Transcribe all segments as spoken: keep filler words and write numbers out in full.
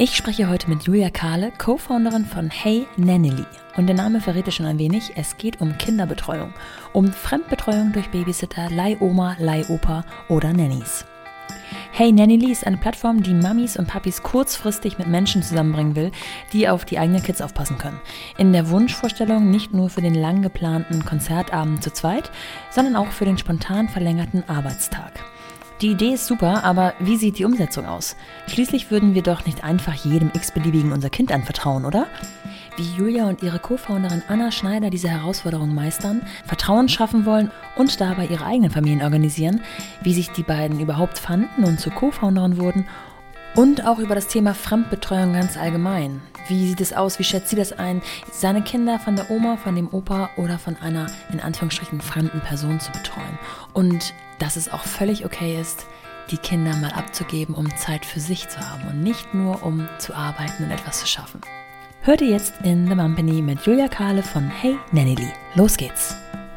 Ich spreche heute mit Julia Kahle, Co-Founderin von Hey Nanny. Und der Name verrät es schon ein wenig, es geht um Kinderbetreuung, um Fremdbetreuung durch Babysitter, Leihoma, Leihopa oder Nannies. Hey Nanny ist eine Plattform, die Mamis und Papis kurzfristig mit Menschen zusammenbringen will, die auf die eigenen Kids aufpassen können. In der Wunschvorstellung nicht nur für den lang geplanten Konzertabend zu zweit, sondern auch für den spontan verlängerten Arbeitstag. Die Idee ist super, aber wie sieht die Umsetzung aus? Schließlich würden wir doch nicht einfach jedem x-beliebigen unser Kind anvertrauen, oder? Wie Julia und ihre Co-Founderin Anna Schneider diese Herausforderung meistern, Vertrauen schaffen wollen und dabei ihre eigenen Familien organisieren, wie sich die beiden überhaupt fanden und zu Co-Founderin wurden und auch über das Thema Fremdbetreuung ganz allgemein. Wie sieht es aus, wie schätzt sie das ein, seine Kinder von der Oma, von dem Opa oder von einer in Anführungsstrichen fremden Person zu betreuen? Und dass es auch völlig okay ist, die Kinder mal abzugeben, um Zeit für sich zu haben und nicht nur um zu arbeiten und etwas zu schaffen. Hört ihr jetzt in The Mumpany mit Julia Kahle von Hey Nanny. Los geht's!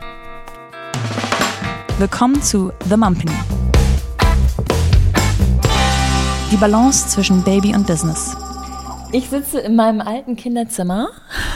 Willkommen zu The Mumpany. Die Balance zwischen Baby und Business. Ich sitze in meinem alten Kinderzimmer,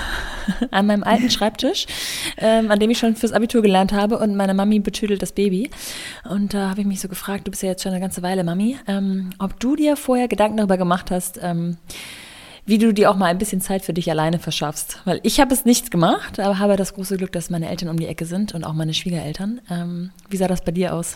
an meinem alten Schreibtisch, ähm, an dem ich schon fürs Abitur gelernt habe und meine Mami betüdelt das Baby. Und da habe ich mich so gefragt, du bist ja jetzt schon eine ganze Weile Mami, ähm, ob du dir vorher Gedanken darüber gemacht hast, ähm, wie du dir auch mal ein bisschen Zeit für dich alleine verschaffst. Weil ich habe es nicht gemacht, aber habe das große Glück, dass meine Eltern um die Ecke sind und auch meine Schwiegereltern. Ähm, wie sah das bei dir aus?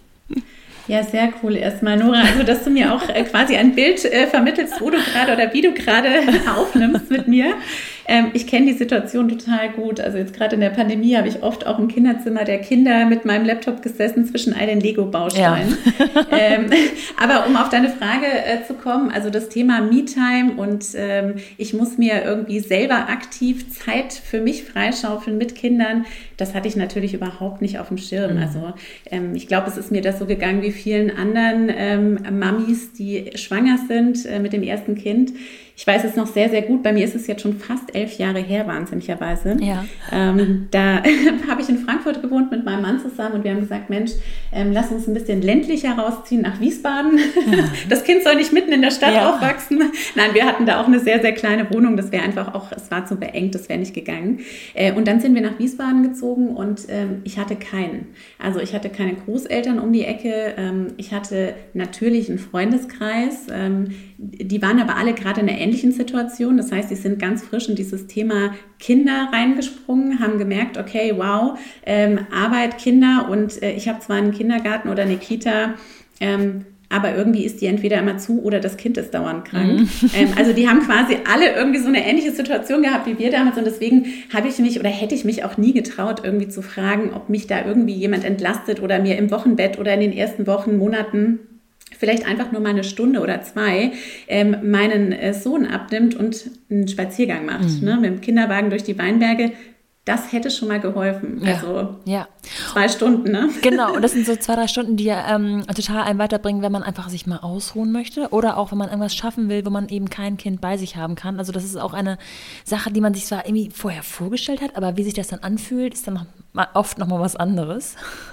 Ja, sehr cool erstmal, Nora. Also, dass du mir auch äh, quasi ein Bild äh, vermittelst, wo du gerade oder wie du gerade aufnimmst mit mir. Ähm, ich kenne die Situation total gut. Also jetzt gerade in der Pandemie habe ich oft auch im Kinderzimmer der Kinder mit meinem Laptop gesessen zwischen all den Lego-Bausteinen. Ja. ähm, aber um auf deine Frage äh, zu kommen, also das Thema Me-Time und ähm, ich muss mir irgendwie selber aktiv Zeit für mich freischaufeln mit Kindern, das hatte ich natürlich überhaupt nicht auf dem Schirm. Mhm. Also ähm, ich glaube, es ist mir das so gegangen wie vielen anderen ähm, Mamis, die schwanger sind äh, mit dem ersten Kind. Ich weiß es noch sehr, sehr gut. Bei mir ist es jetzt schon fast elf Jahre her, wahnsinnigerweise. Ja. Ähm, da habe ich in Frankfurt gewohnt mit meinem Mann zusammen und wir haben gesagt, Mensch, ähm, lass uns ein bisschen ländlicher rausziehen nach Wiesbaden. Ja. Das Kind soll nicht mitten in der Stadt ja. aufwachsen. Nein, wir hatten da auch eine sehr, sehr kleine Wohnung. Das wäre einfach auch, es war zu beengt, das wäre nicht gegangen. Äh, und dann sind wir nach Wiesbaden gezogen und ähm, ich hatte keinen. Also ich hatte keine Großeltern um die Ecke. Ähm, ich hatte natürlich einen Freundeskreis. Ähm, die waren aber alle gerade in einer ähnlichen Situation. Das heißt, die sind ganz frisch in dieses Thema Kinder reingesprungen, haben gemerkt, okay, wow, ähm, Arbeit, Kinder und äh, ich habe zwar einen Kindergarten oder eine Kita, ähm, aber irgendwie ist die entweder immer zu oder das Kind ist dauernd krank. Mhm. Ähm, also die haben quasi alle irgendwie so eine ähnliche Situation gehabt wie wir damals und deswegen habe ich mich oder hätte ich mich auch nie getraut, irgendwie zu fragen, ob mich da irgendwie jemand entlastet oder mir im Wochenbett oder in den ersten Wochen, Monaten vielleicht einfach nur mal eine Stunde oder zwei ähm, meinen äh, Sohn abnimmt und einen Spaziergang macht, mhm. ne, mit dem Kinderwagen durch die Weinberge. Das hätte schon mal geholfen. Ja. Also ja. zwei Stunden, ne? Genau, und das sind so zwei, drei Stunden, die ja ähm, total einen weiterbringen, wenn man einfach sich mal ausruhen möchte oder auch, wenn man irgendwas schaffen will, wo man eben kein Kind bei sich haben kann. Also das ist auch eine Sache, die man sich zwar irgendwie vorher vorgestellt hat, aber wie sich das dann anfühlt, ist dann noch mal, oft nochmal was anderes.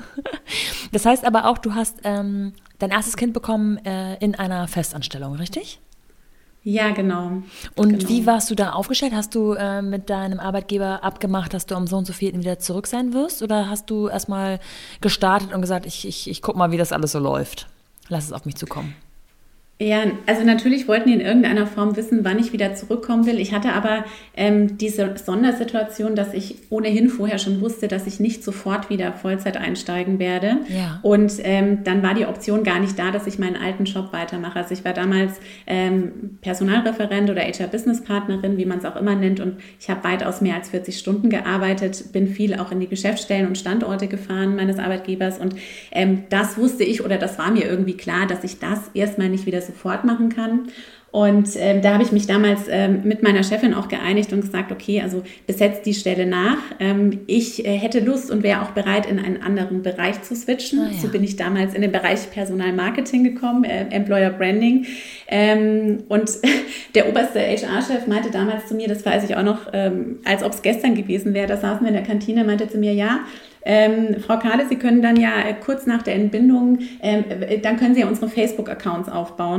Das heißt aber auch, du hast ähm, dein erstes Kind bekommen äh, in einer Festanstellung, richtig? Ja, genau. Und genau. Wie warst du da aufgestellt? Hast du äh, mit deinem Arbeitgeber abgemacht, dass du um so und so viel wieder zurück sein wirst? Oder hast du erstmal gestartet und gesagt, ich, ich, ich guck mal, wie das alles so läuft? Lass es auf mich zukommen. Ja, also natürlich wollten die in irgendeiner Form wissen, wann ich wieder zurückkommen will. Ich hatte aber ähm, diese Sondersituation, dass ich ohnehin vorher schon wusste, dass ich nicht sofort wieder Vollzeit einsteigen werde. Ja. Und ähm, dann war die Option gar nicht da, dass ich meinen alten Job weitermache. Also ich war damals ähm, Personalreferent oder H R-Business-Partnerin, wie man es auch immer nennt. Und ich habe weitaus mehr als vierzig Stunden gearbeitet, bin viel auch in die Geschäftsstellen und Standorte gefahren meines Arbeitgebers. Und ähm, das wusste ich oder das war mir irgendwie klar, dass ich das erstmal nicht wieder sofort machen kann. Und ähm, da habe ich mich damals ähm, mit meiner Chefin auch geeinigt und gesagt, okay, also besetzt die Stelle nach. Ähm, ich äh, hätte Lust und wäre auch bereit, in einen anderen Bereich zu switchen. Ah, ja. So bin ich damals in den Bereich Personalmarketing gekommen, äh, Employer Branding. Ähm, und der oberste H R-Chef meinte damals zu mir, das weiß ich auch noch, ähm, als ob es gestern gewesen wäre, da saßen wir in der Kantine, meinte zu mir, ja, Ähm, Frau Kahle, Sie können dann ja äh, kurz nach der Entbindung, ähm, dann können Sie ja unsere Facebook-Accounts aufbauen.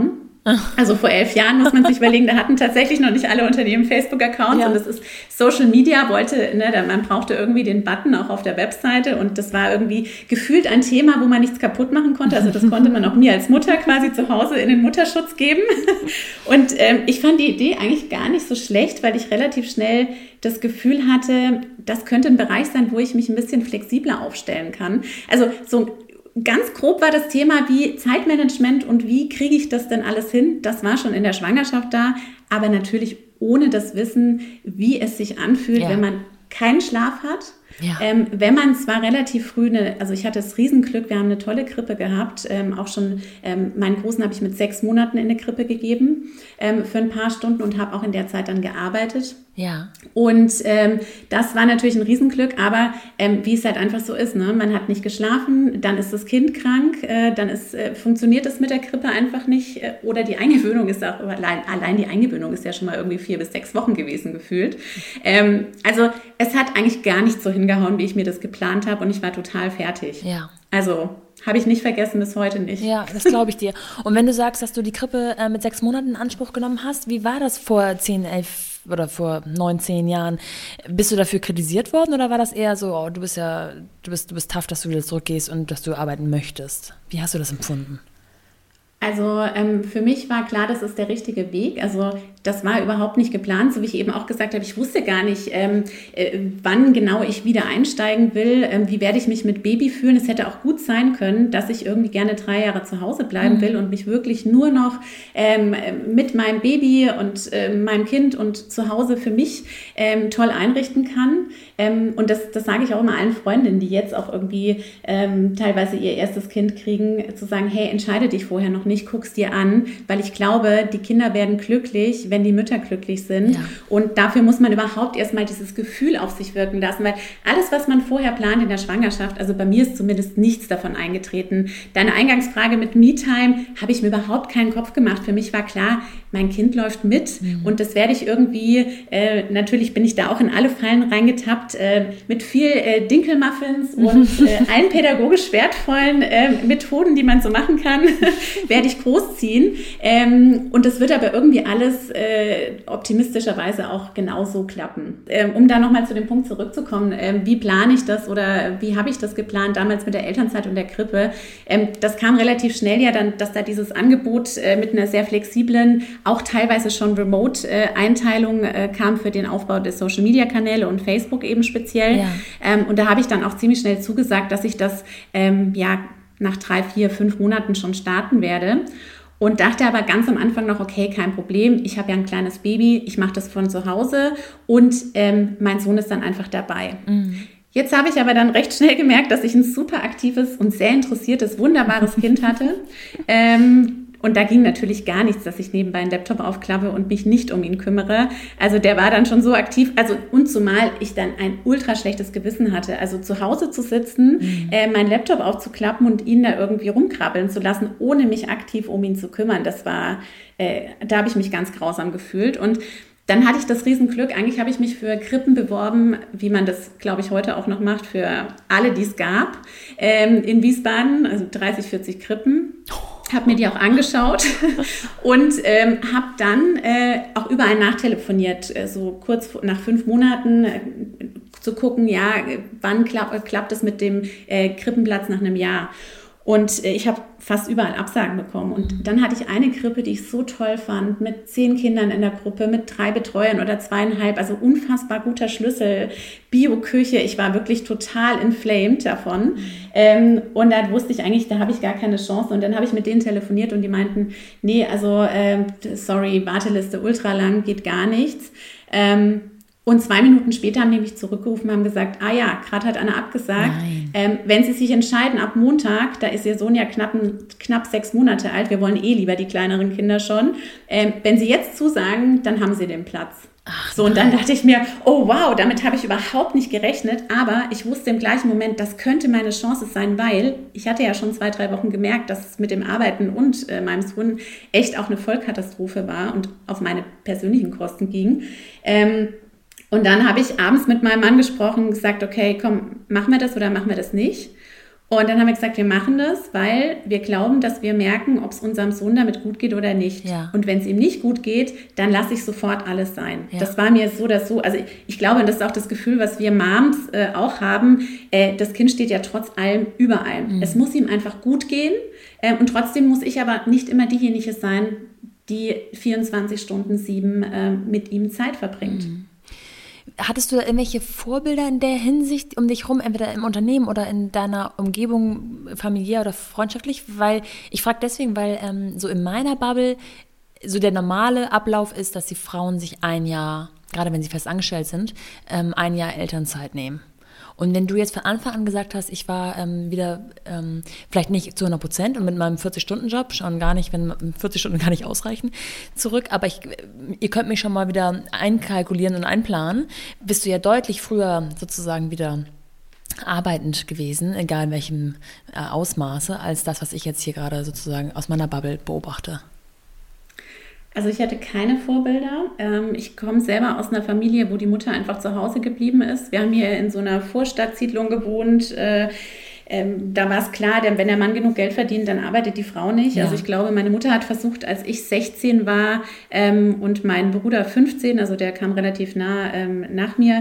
Also vor elf Jahren muss man sich überlegen, da hatten tatsächlich noch nicht alle Unternehmen Facebook-Accounts ja. und das ist Social Media wollte, ne, man brauchte irgendwie den Button auch auf der Webseite und das war irgendwie gefühlt ein Thema, wo man nichts kaputt machen konnte. Also das konnte man auch mir als Mutter quasi zu Hause in den Mutterschutz geben. Und ähm, ich fand die Idee eigentlich gar nicht so schlecht, weil ich relativ schnell das Gefühl hatte, das könnte ein Bereich sein, wo ich mich ein bisschen flexibler aufstellen kann. Also so ganz grob war das Thema wie Zeitmanagement und wie kriege ich das denn alles hin? Das war schon in der Schwangerschaft da, aber natürlich ohne das Wissen, wie es sich anfühlt, ja. wenn man keinen Schlaf hat. Ja. Ähm, wenn man zwar relativ früh, eine, also ich hatte das Riesenglück, wir haben eine tolle Krippe gehabt, ähm, auch schon, ähm, meinen Großen habe ich mit sechs Monaten in eine Krippe gegeben ähm, für ein paar Stunden und habe auch in der Zeit dann gearbeitet. Ja. Und ähm, das war natürlich ein Riesenglück, aber ähm, wie es halt einfach so ist, ne? Man hat nicht geschlafen, dann ist das Kind krank, äh, dann ist, äh, funktioniert es mit der Krippe einfach nicht äh, oder die Eingewöhnung ist auch, allein, allein die Eingewöhnung ist ja schon mal irgendwie vier bis sechs Wochen gewesen gefühlt. Ähm, also es hat eigentlich gar nicht so hingehauen, wie ich mir das geplant habe und ich war total fertig. Ja. Also habe ich nicht vergessen, bis heute nicht. Ja, das glaube ich dir. Und wenn du sagst, dass du die Krippe äh, mit sechs Monaten in Anspruch genommen hast, wie war das vor zehn, elf oder vor neun, zehn Jahren? Bist du dafür kritisiert worden oder war das eher so, oh, du bist ja, du bist, du bist tough, dass du wieder zurückgehst und dass du arbeiten möchtest? Wie hast du das empfunden? Also ähm, für mich war klar, das ist der richtige Weg. Also das war überhaupt nicht geplant, so wie ich eben auch gesagt habe. Ich wusste gar nicht, ähm, äh, wann genau ich wieder einsteigen will. Ähm, wie werde ich mich mit Baby fühlen? Es hätte auch gut sein können, dass ich irgendwie gerne drei Jahre zu Hause bleiben mhm. will und mich wirklich nur noch ähm, mit meinem Baby und äh, meinem Kind und zu Hause für mich ähm, toll einrichten kann. Ähm, und das, das sage ich auch immer allen Freundinnen, die jetzt auch irgendwie ähm, teilweise ihr erstes Kind kriegen, zu sagen, hey, entscheide dich vorher noch nicht, guck's dir an, weil ich glaube, die Kinder werden glücklich, wenn die Mütter glücklich sind. Ja. Und dafür muss man überhaupt erstmal dieses Gefühl auf sich wirken lassen, weil alles, was man vorher plant in der Schwangerschaft, also bei mir ist zumindest nichts davon eingetreten. Deine Eingangsfrage mit Me-Time habe ich mir überhaupt keinen Kopf gemacht. Für mich war klar, mein Kind läuft mit mhm. und das werde ich irgendwie, äh, natürlich bin ich da auch in alle Fallen reingetappt, äh, mit viel äh, Dinkelmuffins und äh, allen pädagogisch wertvollen äh, Methoden, die man so machen kann, werde ich großziehen. Ähm, und das wird aber irgendwie alles äh, optimistischerweise auch genauso klappen. Ähm, um da nochmal zu dem Punkt zurückzukommen, ähm, wie plane ich das oder wie habe ich das geplant damals mit der Elternzeit und der Krippe? Ähm, das kam relativ schnell ja dann, dass da dieses Angebot äh, mit einer sehr flexiblen, auch teilweise schon Remote-Einteilung äh, kam für den Aufbau der Social-Media-Kanäle und Facebook eben speziell. Ja. Ähm, und da habe ich dann auch ziemlich schnell zugesagt, dass ich das ähm, ja nach drei, vier, fünf Monaten schon starten werde. Und dachte aber ganz am Anfang noch, okay, kein Problem, ich habe ja ein kleines Baby, ich mache das von zu Hause und ähm, mein Sohn ist dann einfach dabei. Mhm. Jetzt habe ich aber dann recht schnell gemerkt, dass ich ein super aktives und sehr interessiertes, wunderbares Kind hatte. Ähm, Und da ging natürlich gar nichts, dass ich nebenbei einen Laptop aufklappe und mich nicht um ihn kümmere. Also der war dann schon so aktiv. Also und zumal ich dann ein ultra schlechtes Gewissen hatte. Also zu Hause zu sitzen, mhm. äh, meinen Laptop aufzuklappen und ihn da irgendwie rumkrabbeln zu lassen, ohne mich aktiv um ihn zu kümmern. Das war, äh, da habe ich mich ganz grausam gefühlt. Und dann hatte ich das Riesenglück, eigentlich habe ich mich für Krippen beworben, wie man das, glaube ich, heute auch noch macht, für alle, die es gab, ähm, in Wiesbaden, also dreißig, vierzig Krippen. Habe mir die auch angeschaut und ähm, habe dann äh, auch überall nachtelefoniert, äh, so kurz nach fünf Monaten äh, zu gucken, ja, wann klapp, klappt es mit dem äh, Krippenplatz nach einem Jahr. Und äh, ich habe fast überall Absagen bekommen. Und dann hatte ich eine Krippe, die ich so toll fand, mit zehn Kindern in der Gruppe, mit drei Betreuern oder zweieinhalb, also unfassbar guter Schlüssel, Bio-Küche. Ich war wirklich total inflamed davon. Mhm. Ähm, und da wusste ich eigentlich, da habe ich gar keine Chance. Und dann habe ich mit denen telefoniert und die meinten, nee, also ähm, sorry, Warteliste ultra lang, geht gar nichts. Ähm, Und zwei Minuten später haben die mich zurückgerufen und haben gesagt, ah ja, gerade hat Anna abgesagt. Ähm, wenn Sie sich entscheiden, ab Montag, da ist Ihr Sohn ja knapp, knapp sechs Monate alt, wir wollen eh lieber die kleineren Kinder schon. Ähm, wenn Sie jetzt zusagen, dann haben Sie den Platz. Ach, so, und dann dachte ich mir, oh wow, damit habe ich überhaupt nicht gerechnet, aber ich wusste im gleichen Moment, das könnte meine Chance sein, weil ich hatte ja schon zwei, drei Wochen gemerkt, dass es mit dem Arbeiten und äh, meinem Sohn echt auch eine Vollkatastrophe war und auf meine persönlichen Kosten ging. Ähm, Und dann habe ich abends mit meinem Mann gesprochen und gesagt, okay, komm, machen wir das oder machen wir das nicht? Und dann haben wir gesagt, wir machen das, weil wir glauben, dass wir merken, ob es unserem Sohn damit gut geht oder nicht. Ja. Und wenn es ihm nicht gut geht, dann lasse ich sofort alles sein. Ja. Das war mir so oder so. Also ich, ich glaube, das ist auch das Gefühl, was wir Moms äh, auch haben. Äh, das Kind steht ja trotz allem über allem. Mhm. Es muss ihm einfach gut gehen. Äh, und trotzdem muss ich aber nicht immer diejenige sein, die vierundzwanzig Stunden sieben äh, mit ihm Zeit verbringt. Mhm. Hattest du da irgendwelche Vorbilder in der Hinsicht um dich herum, entweder im Unternehmen oder in deiner Umgebung, familiär oder freundschaftlich? Weil ich frage deswegen, weil ähm, so in meiner Bubble so der normale Ablauf ist, dass die Frauen sich ein Jahr, gerade wenn sie fest angestellt sind, ähm, ein Jahr Elternzeit nehmen. Und wenn du jetzt von Anfang an gesagt hast, ich war ähm, wieder, ähm, vielleicht nicht zu hundert Prozent und mit meinem vierzig-Stunden-Job, schon gar nicht, wenn vierzig Stunden gar nicht ausreichen, zurück, aber ich, ihr könnt mich schon mal wieder einkalkulieren und einplanen, bist du ja deutlich früher sozusagen wieder arbeitend gewesen, egal in welchem äh, Ausmaße, als das, was ich jetzt hier gerade sozusagen aus meiner Bubble beobachte. Also ich hatte keine Vorbilder. Ich komme selber aus einer Familie, wo die Mutter einfach zu Hause geblieben ist. Wir haben hier in so einer Vorstadtsiedlung gewohnt. Da war es klar, wenn der Mann genug Geld verdient, dann arbeitet die Frau nicht. Ja. Also ich glaube, meine Mutter hat versucht, als ich sechzehn war und mein Bruder fünfzehn, also der kam relativ nah nach mir,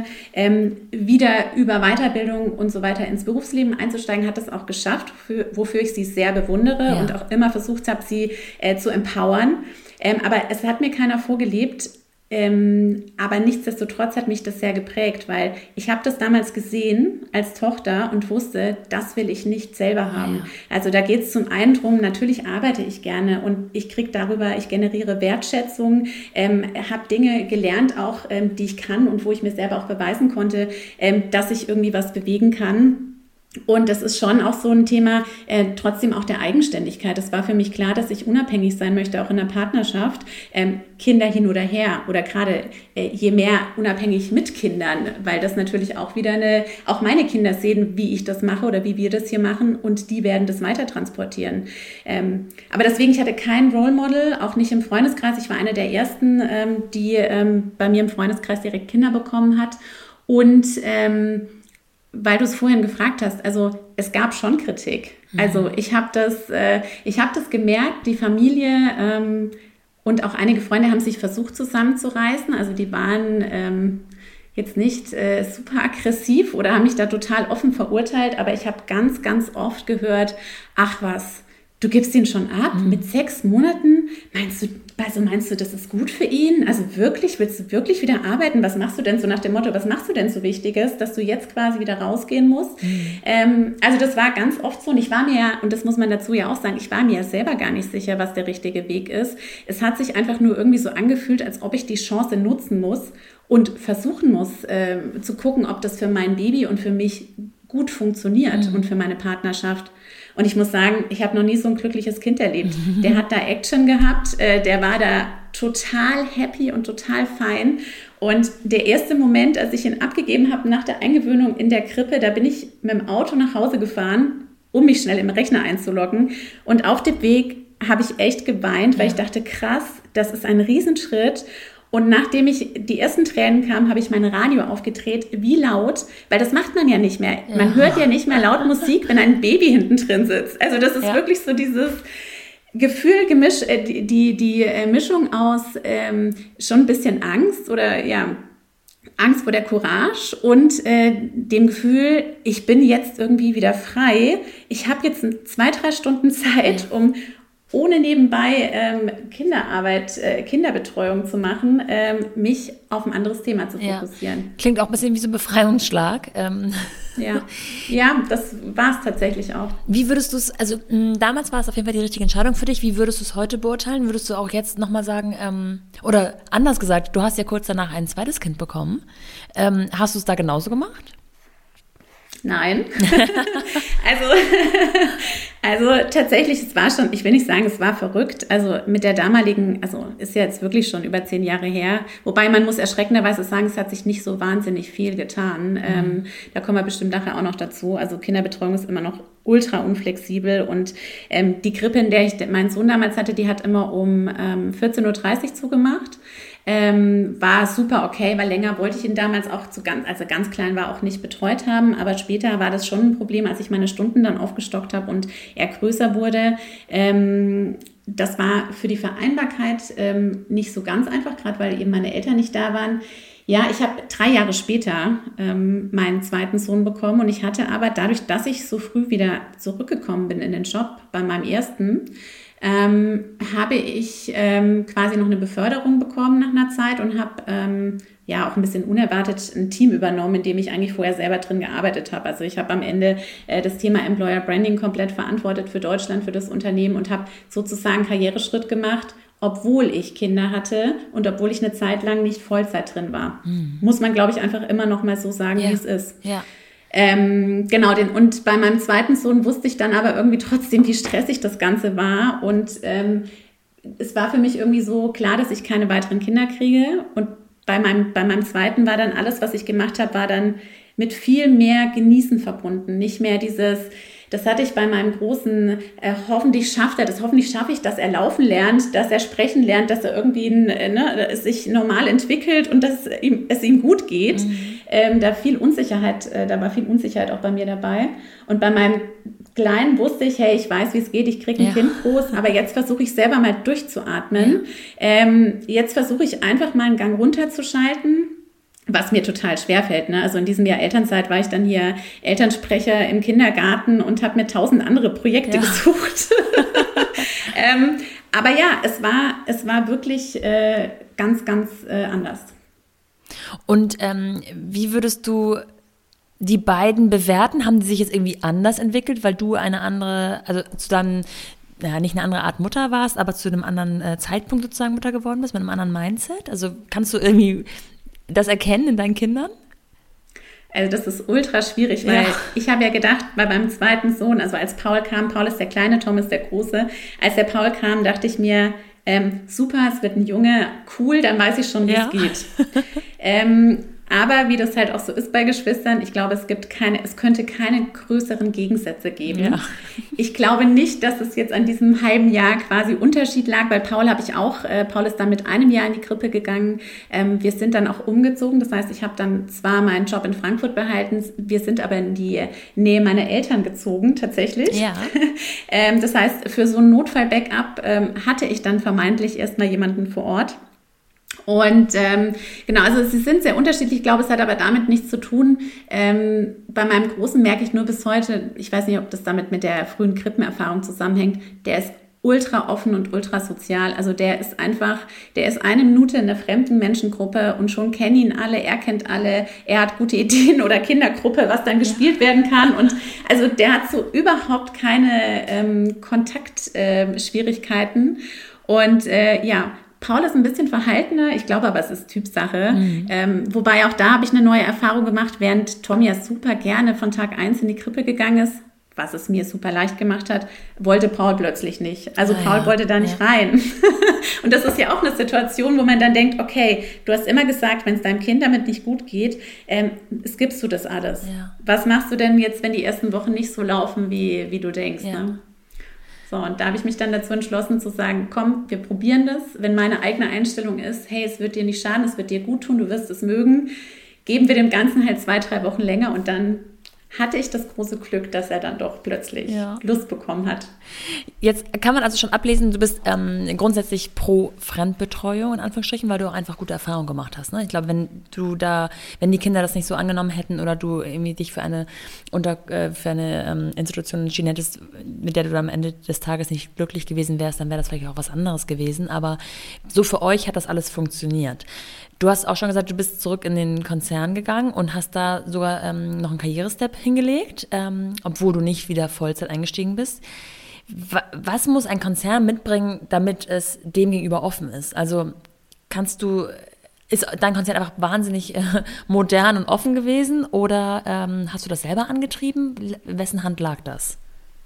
wieder über Weiterbildung und so weiter ins Berufsleben einzusteigen, hat das auch geschafft, wofür ich sie sehr bewundere ja. und auch immer versucht habe, sie zu empowern. Ähm, aber es hat mir keiner vorgelebt, ähm, aber nichtsdestotrotz hat mich das sehr geprägt, weil ich habe das damals gesehen als Tochter und wusste, das will ich nicht selber haben. Ja. Also da geht es zum einen drum, natürlich arbeite ich gerne und ich kriege darüber, ich generiere Wertschätzung, ähm, habe Dinge gelernt auch, ähm, die ich kann und wo ich mir selber auch beweisen konnte, ähm, dass ich irgendwie was bewegen kann. Und das ist schon auch so ein Thema, äh, trotzdem auch der Eigenständigkeit. Es war für mich klar, dass ich unabhängig sein möchte, auch in der Partnerschaft. Ähm, Kinder hin oder her oder gerade äh, je mehr unabhängig mit Kindern, weil das natürlich auch wieder eine, auch meine Kinder sehen, wie ich das mache oder wie wir das hier machen und die werden das weiter transportieren. Ähm, aber deswegen, ich hatte kein Role Model, auch nicht im Freundeskreis. Ich war eine der ersten, ähm, die ähm, bei mir im Freundeskreis direkt Kinder bekommen hat und ähm, weil du es vorhin gefragt hast, also es gab schon Kritik. Mhm. Also ich habe das, äh, ich habe das gemerkt, die Familie ähm, und auch einige Freunde haben sich versucht zusammenzureißen. Also die waren ähm, jetzt nicht äh, super aggressiv oder haben mich da total offen verurteilt, aber ich habe ganz, ganz oft gehört, ach was, du gibst ihn schon ab mhm. mit sechs Monaten? Meinst du, also meinst du, das ist gut für ihn? Also wirklich, willst du wirklich wieder arbeiten? Was machst du denn so nach dem Motto, was machst du denn so Wichtiges, dass du jetzt quasi wieder rausgehen musst? Mhm. Ähm, also das war ganz oft so und ich war mir ja, und das muss man dazu ja auch sagen, ich war mir ja selber gar nicht sicher, was der richtige Weg ist. Es hat sich einfach nur irgendwie so angefühlt, als ob ich die Chance nutzen muss und versuchen muss, äh, zu gucken, ob das für mein Baby und für mich gut funktioniert mhm. und für meine Partnerschaft. Und ich muss sagen, ich habe noch nie so ein glückliches Kind erlebt. Der hat da Action gehabt, äh, der war da total happy und total fein. Und der erste Moment, als ich ihn abgegeben habe nach der Eingewöhnung in der Krippe, da bin ich mit dem Auto nach Hause gefahren, um mich schnell im Rechner einzuloggen. Und auf dem Weg habe ich echt geweint, weil ja. ich dachte, krass, das ist ein Riesenschritt. Und nachdem ich die ersten Tränen kamen, habe ich mein Radio aufgedreht, wie laut, weil das macht man ja nicht mehr. Ja. Man hört ja nicht mehr laut Musik, wenn ein Baby hinten drin sitzt. Also das ist ja. wirklich so dieses Gefühl, Gemisch, äh, die, die, die äh, Mischung aus ähm, schon ein bisschen Angst oder ja, Angst vor der Courage und äh, dem Gefühl, ich bin jetzt irgendwie wieder frei. Ich habe jetzt zwei, drei Stunden Zeit, ja. um ohne nebenbei ähm, Kinderarbeit, äh, Kinderbetreuung zu machen, ähm, mich auf ein anderes Thema zu fokussieren. Ja. Klingt auch ein bisschen wie so ein Befreiungsschlag. Ähm. Ja. ja, das war es tatsächlich auch. Wie würdest du es, also mh, damals war es auf jeden Fall die richtige Entscheidung für dich, wie würdest du es heute beurteilen? Würdest du auch jetzt nochmal sagen, ähm, oder anders gesagt, du hast ja kurz danach ein zweites Kind bekommen. Ähm, hast du es da genauso gemacht? Nein. also, also tatsächlich, es war schon, ich will nicht sagen, es war verrückt. Also mit der damaligen, also ist ja jetzt wirklich schon über zehn Jahre her. Wobei man muss erschreckenderweise sagen, es hat sich nicht so wahnsinnig viel getan. Mhm. Ähm, da kommen wir bestimmt nachher auch noch dazu. Also Kinderbetreuung ist immer noch ultra unflexibel und ähm, die Krippe, in der ich meinen Sohn damals hatte, die hat immer um ähm, vierzehn Uhr dreißig zugemacht. Ähm, war super okay, weil länger wollte ich ihn damals auch zu ganz, also ganz klein war, auch nicht betreut haben, aber später war das schon ein Problem, als ich meine Stunden dann aufgestockt habe und er größer wurde. Ähm, das war für die Vereinbarkeit ähm, nicht so ganz einfach, gerade weil eben meine Eltern nicht da waren. Ja, ich habe drei Jahre später ähm, meinen zweiten Sohn bekommen und ich hatte aber dadurch, dass ich so früh wieder zurückgekommen bin in den Job bei meinem ersten, ähm, habe ich ähm, quasi noch eine Beförderung bekommen nach einer Zeit und habe ähm, ja auch ein bisschen unerwartet ein Team übernommen, in dem ich eigentlich vorher selber drin gearbeitet habe. Also ich habe am Ende äh, das Thema Employer Branding komplett verantwortet für Deutschland, für das Unternehmen und habe sozusagen einen Karriereschritt gemacht, obwohl ich Kinder hatte und obwohl ich eine Zeit lang nicht Vollzeit drin war. Mhm. Muss man, glaube ich, einfach immer noch mal so sagen, ja. wie es ist. Ja. Ähm, genau, den, und bei meinem zweiten Sohn wusste ich dann aber irgendwie trotzdem, wie stressig das Ganze war. Und ähm, es war für mich irgendwie so klar, dass ich keine weiteren Kinder kriege. Und bei meinem, bei meinem zweiten war dann alles, was ich gemacht habe, war dann mit viel mehr Genießen verbunden. Nicht mehr dieses... Das hatte ich bei meinem Großen, äh, hoffentlich schafft er das, hoffentlich schaffe ich, dass er laufen lernt, dass er sprechen lernt, dass er irgendwie äh, ne, sich normal entwickelt und dass es ihm, es ihm gut geht. Mhm. Ähm, da viel Unsicherheit, äh, da war viel Unsicherheit auch bei mir dabei. Und bei meinem Kleinen wusste ich, hey, ich weiß, wie es geht, ich kriege ein ja. Kind groß, aber jetzt versuche ich selber mal durchzuatmen. Ja. Ähm, jetzt versuche ich einfach mal einen Gang runterzuschalten. Was mir total schwerfällt, ne? Also in diesem Jahr Elternzeit war ich dann hier Elternsprecher im Kindergarten und habe mir tausend andere Projekte ja. gesucht. ähm, aber ja, es war, es war wirklich äh, ganz, ganz äh, anders. Und ähm, wie würdest du die beiden bewerten? Haben die sich jetzt irgendwie anders entwickelt, weil du eine andere, also zu deinem, ja, nicht eine andere Art Mutter warst, aber zu einem anderen äh, Zeitpunkt sozusagen Mutter geworden bist, mit einem anderen Mindset? Also kannst du irgendwie das erkennen in deinen Kindern? Also das ist ultra schwierig, weil ja. ich habe ja gedacht, bei meinem zweiten Sohn, also als Paul kam, Paul ist der Kleine, Tom ist der Große, als der Paul kam, dachte ich mir, ähm, super, es wird ein Junge, cool, dann weiß ich schon, wie ja. es geht. ähm, aber wie das halt auch so ist bei Geschwistern, ich glaube, es gibt keine, es könnte keine größeren Gegensätze geben. Ja. Ich glaube nicht, dass es jetzt an diesem halben Jahr quasi Unterschied lag. Bei Paul habe ich auch, äh, Paul ist dann mit einem Jahr in die Krippe gegangen. Ähm, wir sind dann auch umgezogen. Das heißt, ich habe dann zwar meinen Job in Frankfurt behalten, wir sind aber in die Nähe meiner Eltern gezogen, tatsächlich. Ja. ähm, das heißt, für so ein Notfall-Backup ähm, hatte ich dann vermeintlich erstmal jemanden vor Ort. Und ähm, genau, also sie sind sehr unterschiedlich. Ich glaube, es hat aber damit nichts zu tun. Ähm, bei meinem Großen merke ich nur bis heute, ich weiß nicht, ob das damit mit der frühen Krippenerfahrung zusammenhängt, der ist ultra offen und ultra sozial. Also der ist einfach, der ist eine Minute in einer fremden Menschengruppe und schon kennen ihn alle, er kennt alle, er hat gute Ideen oder Kindergruppe, was dann gespielt werden kann. Und also der hat so überhaupt keine ähm, Kontaktschwierigkeiten. Äh, und äh, ja, Paul ist ein bisschen verhaltener, ich glaube aber, es ist Typsache. Mhm. Ähm, wobei auch da habe ich eine neue Erfahrung gemacht, während Tom ja super gerne von Tag eins in die Krippe gegangen ist, was es mir super leicht gemacht hat, wollte Paul plötzlich nicht. Also ah, Paul ja. wollte da nicht ja. rein. Und das ist ja auch eine Situation, wo man dann denkt, okay, du hast immer gesagt, wenn es deinem Kind damit nicht gut geht, ähm, skippst du das alles. Ja. Was machst du denn jetzt, wenn die ersten Wochen nicht so laufen, wie, wie du denkst? Ja. Ne? So, und da habe ich mich dann dazu entschlossen zu sagen, komm, wir probieren das. Wenn meine eigene Einstellung ist, hey, es wird dir nicht schaden, es wird dir gut tun, du wirst es mögen, geben wir dem Ganzen halt zwei, drei Wochen länger und dann hatte ich das große Glück, dass er dann doch plötzlich ja. Lust bekommen hat. Jetzt kann man also schon ablesen, du bist ähm, grundsätzlich pro Fremdbetreuung, in Anführungsstrichen, weil du auch einfach gute Erfahrungen gemacht hast. Ne? Ich glaube, wenn du da, wenn die Kinder das nicht so angenommen hätten oder du irgendwie dich für eine, unter, äh, für eine ähm, Institution entschieden hättest, mit der du am Ende des Tages nicht glücklich gewesen wärst, dann wäre das vielleicht auch was anderes gewesen. Aber so für euch hat das alles funktioniert. Du hast auch schon gesagt, du bist zurück in den Konzern gegangen und hast da sogar ähm, noch einen Karrierestep hingelegt, ähm, obwohl du nicht wieder Vollzeit eingestiegen bist. W- was muss ein Konzern mitbringen, damit es dem gegenüber offen ist? Also kannst du, ist dein Konzern einfach wahnsinnig äh, modern und offen gewesen oder ähm, hast du das selber angetrieben? In wessen Hand lag das?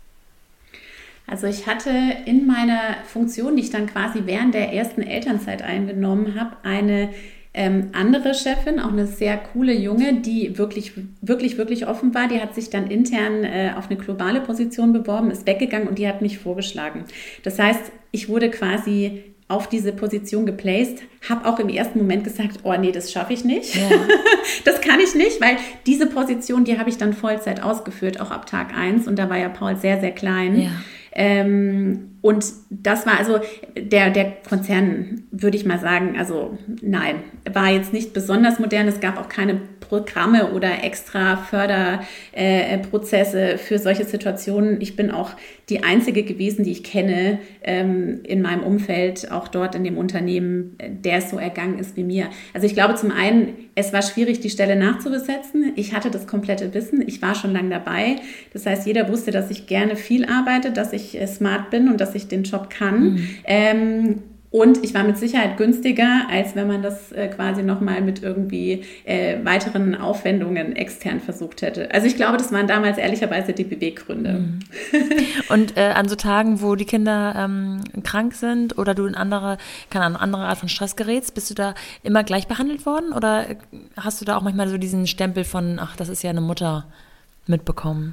Also ich hatte in meiner Funktion, die ich dann quasi während der ersten Elternzeit eingenommen habe, eine ähm, andere Chefin, auch eine sehr coole Junge, die wirklich, wirklich, wirklich offen war. Die hat sich dann intern äh, auf eine globale Position beworben, ist weggegangen und die hat mich vorgeschlagen. Das heißt, ich wurde quasi auf diese Position geplaced, habe auch im ersten Moment gesagt, oh nee, das schaffe ich nicht. Ja. Das kann ich nicht, weil diese Position, die habe ich dann Vollzeit ausgeführt, auch ab Tag eins. Und da war ja Paul sehr, sehr klein. Ja. Ähm, und das war also der, der Konzern, würde ich mal sagen, also nein, war jetzt nicht besonders modern. Es gab auch keine Programme oder extra Förderprozesse äh, für solche Situationen. Ich bin auch die Einzige gewesen, die ich kenne ähm, in meinem Umfeld, auch dort in dem Unternehmen, der es so ergangen ist wie mir. Also ich glaube zum einen, es war schwierig, die Stelle nachzubesetzen. Ich hatte das komplette Wissen. Ich war schon lange dabei. Das heißt, jeder wusste, dass ich gerne viel arbeite, dass ich äh, smart bin und dass ich den Job kann. Mhm. Ähm, Und ich war mit Sicherheit günstiger, als wenn man das äh, quasi nochmal mit irgendwie äh, weiteren Aufwendungen extern versucht hätte. Also ich glaube, das waren damals ehrlicherweise die Beweggründe. Mhm. Und äh, an so Tagen, wo die Kinder ähm, krank sind oder du in andere, keine Ahnung, andere Art von Stress gerätst, bist du da immer gleich behandelt worden? Oder hast du da auch manchmal so diesen Stempel von, ach, das ist ja eine Mutter, mitbekommen?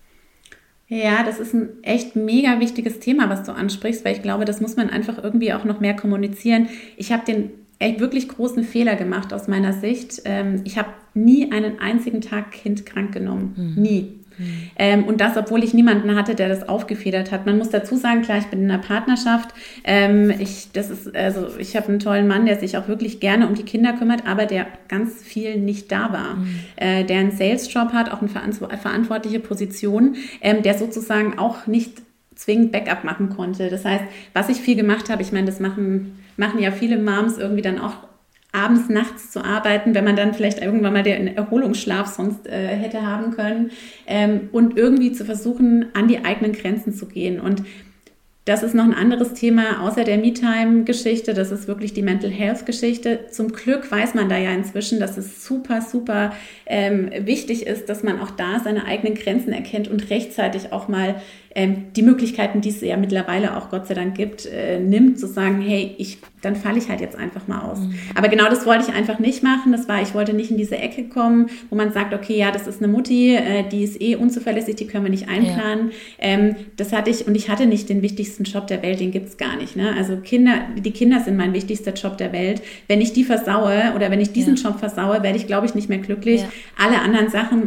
Ja, das ist ein echt mega wichtiges Thema, was du ansprichst, weil ich glaube, das muss man einfach irgendwie auch noch mehr kommunizieren. Ich habe den echt wirklich großen Fehler gemacht aus meiner Sicht. Ich habe nie einen einzigen Tag Kind krank genommen. Mhm. Nie. Mhm. Ähm, und das, obwohl ich niemanden hatte, der das aufgefedert hat. Man muss dazu sagen, klar, ich bin in einer Partnerschaft. Ähm, ich, das ist, also, ich habe einen tollen Mann, der sich auch wirklich gerne um die Kinder kümmert, aber der ganz viel nicht da war. Mhm. Äh, der einen Sales-Job hat, auch eine verantwortliche Position, ähm, der sozusagen auch nicht zwingend Backup machen konnte. Das heißt, was ich viel gemacht habe, ich meine, das machen, machen ja viele Moms irgendwie dann auch abends, nachts zu arbeiten, wenn man dann vielleicht irgendwann mal den Erholungsschlaf sonst äh, hätte haben können, ähm, und irgendwie zu versuchen, an die eigenen Grenzen zu gehen. Und das ist noch ein anderes Thema, außer der Me-Time-Geschichte, das ist wirklich die Mental-Health-Geschichte. Zum Glück weiß man da ja inzwischen, dass es super, super ähm, wichtig ist, dass man auch da seine eigenen Grenzen erkennt und rechtzeitig auch mal ähm, die Möglichkeiten, die es ja mittlerweile auch Gott sei Dank gibt, äh, nimmt, zu sagen, hey, ich, dann falle ich halt jetzt einfach mal aus. Mhm. Aber genau das wollte ich einfach nicht machen. Das war, ich wollte nicht in diese Ecke kommen, wo man sagt, okay, ja, das ist eine Mutti, äh, die ist eh unzuverlässig, die können wir nicht einplanen. Ja. Ähm, das hatte ich, und ich hatte nicht den wichtigsten Job der Welt, den gibt es gar nicht. Ne? Also Kinder, die Kinder sind mein wichtigster Job der Welt. Wenn ich die versaue oder wenn ich diesen ja. Job versaue, werde ich, glaube ich, nicht mehr glücklich. Ja. Alle anderen Sachen,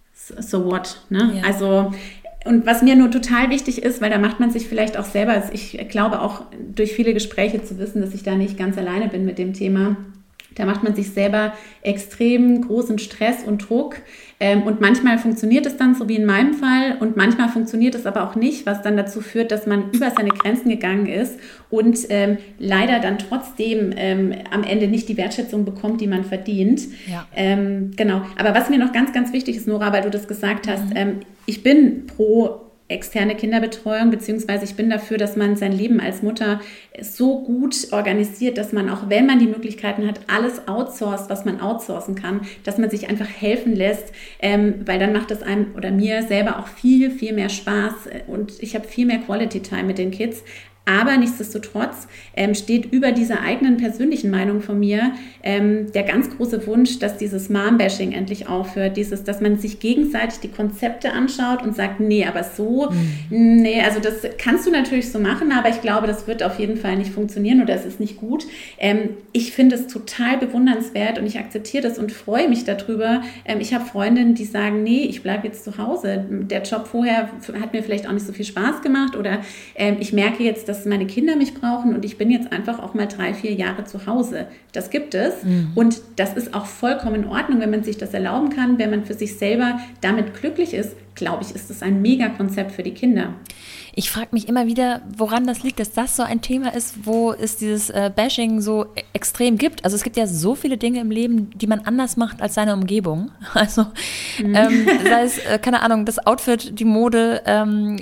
so what? Ne? Ja. Also, und was mir nur total wichtig ist, weil da macht man sich vielleicht auch selber, also ich glaube auch durch viele Gespräche zu wissen, dass ich da nicht ganz alleine bin mit dem Thema, da macht man sich selber extrem großen Stress und Druck. Ähm, und manchmal funktioniert es dann, so wie in meinem Fall, und manchmal funktioniert es aber auch nicht, was dann dazu führt, dass man über seine Grenzen gegangen ist und ähm, leider dann trotzdem ähm, am Ende nicht die Wertschätzung bekommt, die man verdient. Ja. Ähm, genau. Aber was mir noch ganz, ganz wichtig ist, Nora, weil du das gesagt hast, mhm. ähm, ich bin pro externe Kinderbetreuung, beziehungsweise ich bin dafür, dass man sein Leben als Mutter so gut organisiert, dass man auch, wenn man die Möglichkeiten hat, alles outsourced, was man outsourcen kann, dass man sich einfach helfen lässt, ähm, weil dann macht es einem oder mir selber auch viel, viel mehr Spaß und ich habe viel mehr Quality Time mit den Kids. Aber nichtsdestotrotz ähm, steht über dieser eigenen persönlichen Meinung von mir ähm, der ganz große Wunsch, dass dieses Mom-Bashing endlich aufhört, dieses, dass man sich gegenseitig die Konzepte anschaut und sagt, nee, aber so, mhm. nee, also das kannst du natürlich so machen, aber ich glaube, das wird auf jeden Fall nicht funktionieren oder es ist nicht gut. Ähm, ich finde es total bewundernswert und ich akzeptiere das und freue mich darüber. Ähm, ich habe Freundinnen, die sagen, nee, ich bleibe jetzt zu Hause. Der Job vorher hat mir vielleicht auch nicht so viel Spaß gemacht oder ähm, ich merke jetzt, dass meine Kinder mich brauchen und ich bin jetzt einfach auch mal drei, vier Jahre zu Hause. Das gibt es mhm. und das ist auch vollkommen in Ordnung, wenn man sich das erlauben kann, wenn man für sich selber damit glücklich ist, glaube ich, ist das ein Mega-Konzept für die Kinder. Ich frage mich immer wieder, woran das liegt, dass das so ein Thema ist, wo es dieses äh, Bashing so e- extrem gibt. Also es gibt ja so viele Dinge im Leben, die man anders macht als seine Umgebung. Also mhm. ähm, sei es, äh, keine Ahnung, das Outfit, die Mode, ähm,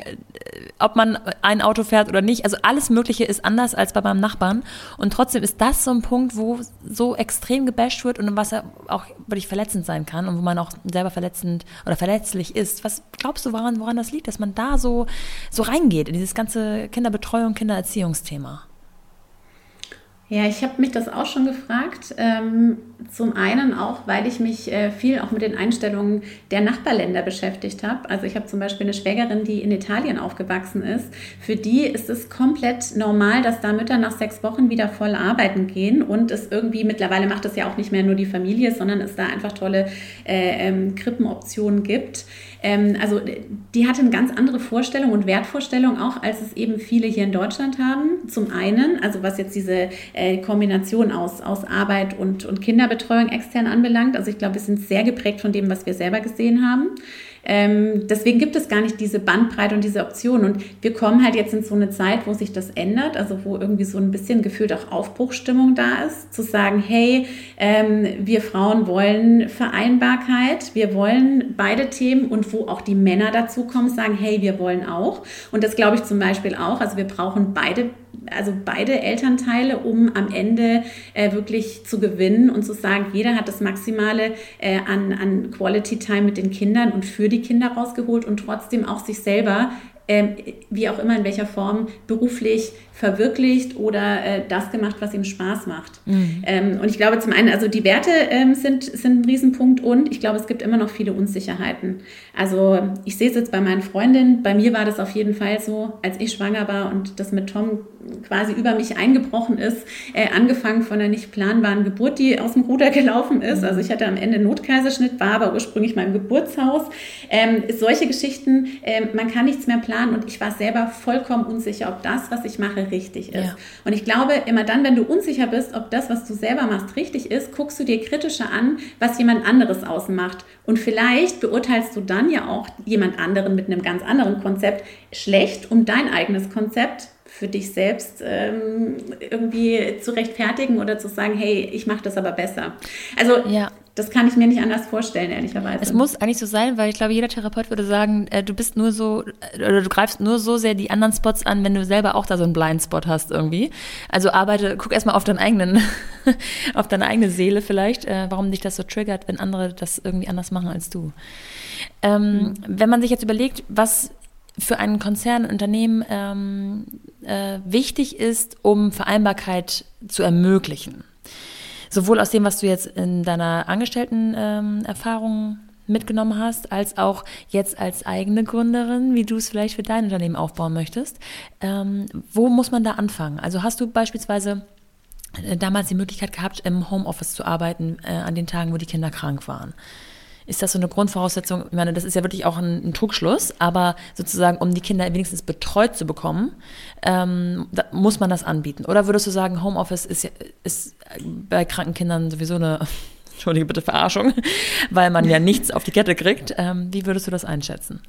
ob man ein Auto fährt oder nicht. Also alles Mögliche ist anders als bei meinem Nachbarn. Und trotzdem ist das so ein Punkt, wo so extrem gebasht wird und was auch wirklich verletzend sein kann und wo man auch selber verletzend oder verletzlich ist. Was glaubst du, woran, woran das liegt, dass man da so, so reingeht in dieses ganze Kinderbetreuung, Kindererziehungsthema? Ja, ich habe mich das auch schon gefragt. Ähm, zum einen auch, weil ich mich äh, viel auch mit den Einstellungen der Nachbarländer beschäftigt habe. Also ich habe zum Beispiel eine Schwägerin, die in Italien aufgewachsen ist. Für die ist es komplett normal, dass da Mütter nach sechs Wochen wieder voll arbeiten gehen und es irgendwie, mittlerweile macht es ja auch nicht mehr nur die Familie, sondern es da einfach tolle äh, ähm, Krippenoptionen gibt. Ähm, also die hatte eine ganz andere Vorstellung und Wertvorstellung auch, als es eben viele hier in Deutschland haben. Zum einen, also was jetzt diese äh, Kombination aus, aus Arbeit und, und Kinderbetreuung extern anbelangt. Also ich glaube, wir sind sehr geprägt von dem, was wir selber gesehen haben. Ähm, deswegen gibt es gar nicht diese Bandbreite und diese Option. Und wir kommen halt jetzt in so eine Zeit, wo sich das ändert, also wo irgendwie so ein bisschen gefühlt auch Aufbruchsstimmung da ist, zu sagen, hey, ähm, wir Frauen wollen Vereinbarkeit, wir wollen beide Themen und wo auch die Männer dazu kommen, sagen, hey, wir wollen auch. Und das glaube ich zum Beispiel auch, also wir brauchen beide also beide Elternteile, um am Ende äh, wirklich zu gewinnen und zu sagen, jeder hat das Maximale äh, an, an Quality Time mit den Kindern und für die Kinder rausgeholt und trotzdem auch sich selber, äh, wie auch immer, in welcher Form, beruflich verwirklicht oder äh, das gemacht, was ihm Spaß macht. Mhm. Ähm, und ich glaube zum einen, also die Werte ähm, sind, sind ein Riesenpunkt und ich glaube, es gibt immer noch viele Unsicherheiten. Also ich sehe es jetzt bei meinen Freundinnen, bei mir war das auf jeden Fall so, als ich schwanger war und das mit Tom quasi über mich eingebrochen ist, äh, angefangen von einer nicht planbaren Geburt, die aus dem Ruder gelaufen ist. Also ich hatte am Ende einen Notkaiserschnitt, war aber ursprünglich mal im Geburtshaus. Ähm, solche Geschichten, äh, man kann nichts mehr planen und ich war selber vollkommen unsicher, ob das, was ich mache, richtig ist. Ja. Und ich glaube, immer dann, wenn du unsicher bist, ob das, was du selber machst, richtig ist, guckst du dir kritischer an, was jemand anderes außen macht. Und vielleicht beurteilst du dann ja auch jemand anderen mit einem ganz anderen Konzept schlecht, um dein eigenes Konzept für dich selbst ähm, irgendwie zu rechtfertigen oder zu sagen, hey, ich mache das aber besser. Also ja. Das kann ich mir nicht anders vorstellen, ehrlicherweise. Es muss eigentlich so sein, weil ich glaube, jeder Therapeut würde sagen, äh, du bist nur so, oder du greifst nur so sehr die anderen Spots an, wenn du selber auch da so einen Blindspot hast irgendwie. Also arbeite, guck erstmal auf deinen eigenen, auf deine eigene Seele vielleicht, äh, warum dich das so triggert, wenn andere das irgendwie anders machen als du. Ähm, mhm. Wenn man sich jetzt überlegt, was für einen Konzern, ein Unternehmen ähm, äh, wichtig ist, um Vereinbarkeit zu ermöglichen. Sowohl aus dem, was du jetzt in deiner Angestellten-Erfahrung ähm, mitgenommen hast, als auch jetzt als eigene Gründerin, wie du es vielleicht für dein Unternehmen aufbauen möchtest. Ähm, wo muss man da anfangen? Also hast du beispielsweise äh, damals die Möglichkeit gehabt, im Homeoffice zu arbeiten, äh, an den Tagen, wo die Kinder krank waren? Ist das so eine Grundvoraussetzung? Ich meine, das ist ja wirklich auch ein, ein Trugschluss, aber sozusagen, um die Kinder wenigstens betreut zu bekommen, ähm, da muss man das anbieten. Oder würdest du sagen, Homeoffice ist, ist bei kranken Kindern sowieso eine, entschuldige bitte, Verarschung, weil man ja nichts auf die Kette kriegt. Ähm, wie würdest du das einschätzen?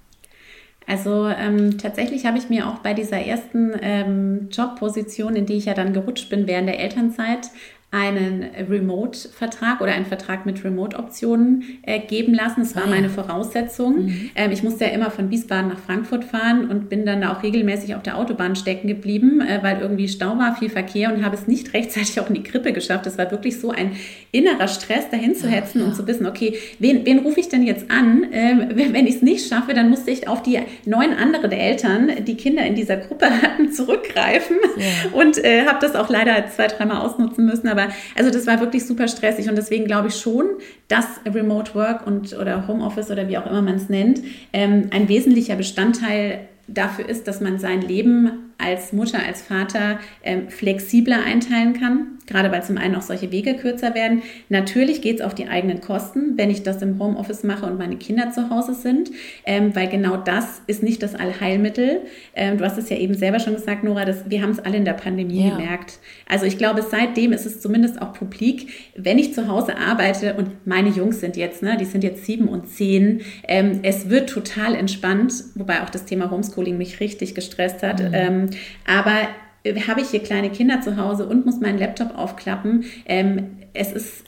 Also ähm, tatsächlich habe ich mir auch bei dieser ersten ähm, Jobposition, in die ich ja dann gerutscht bin während der Elternzeit, einen Remote-Vertrag oder einen Vertrag mit Remote-Optionen äh, geben lassen. Das war ah, ja. meine Voraussetzung. Mhm. Ähm, ich musste ja immer von Wiesbaden nach Frankfurt fahren und bin dann auch regelmäßig auf der Autobahn stecken geblieben, äh, weil irgendwie Stau war, viel Verkehr und habe es nicht rechtzeitig auch in die Krippe geschafft. Es war wirklich so ein innerer Stress, dahin zu hetzen ja, ja. und zu wissen, okay, wen, wen rufe ich denn jetzt an? Ähm, wenn ich es nicht schaffe, dann musste ich auf die neun anderen Eltern, die Kinder in dieser Gruppe hatten, zurückgreifen ja. und äh, habe das auch leider zwei, dreimal ausnutzen müssen. Aber also das war wirklich super stressig und deswegen glaube ich schon, dass Remote Work und oder Homeoffice oder wie auch immer man es nennt, ähm, ein wesentlicher Bestandteil dafür ist, dass man sein Leben als Mutter, als Vater ähm, flexibler einteilen kann, gerade weil zum einen auch solche Wege kürzer werden. Natürlich geht es auf die eigenen Kosten, wenn ich das im Homeoffice mache und meine Kinder zu Hause sind, ähm, weil genau das ist nicht das Allheilmittel. Ähm, du hast es ja eben selber schon gesagt, Nora, dass wir haben es alle in der Pandemie ja. gemerkt. Also ich glaube, seitdem ist es zumindest auch publik, wenn ich zu Hause arbeite und meine Jungs sind jetzt, ne, die sind jetzt sieben und zehn, ähm, es wird total entspannt, wobei auch das Thema Homeschooling mich richtig gestresst hat, mhm. ähm, aber habe ich hier kleine Kinder zu Hause und muss meinen Laptop aufklappen, ähm, es ist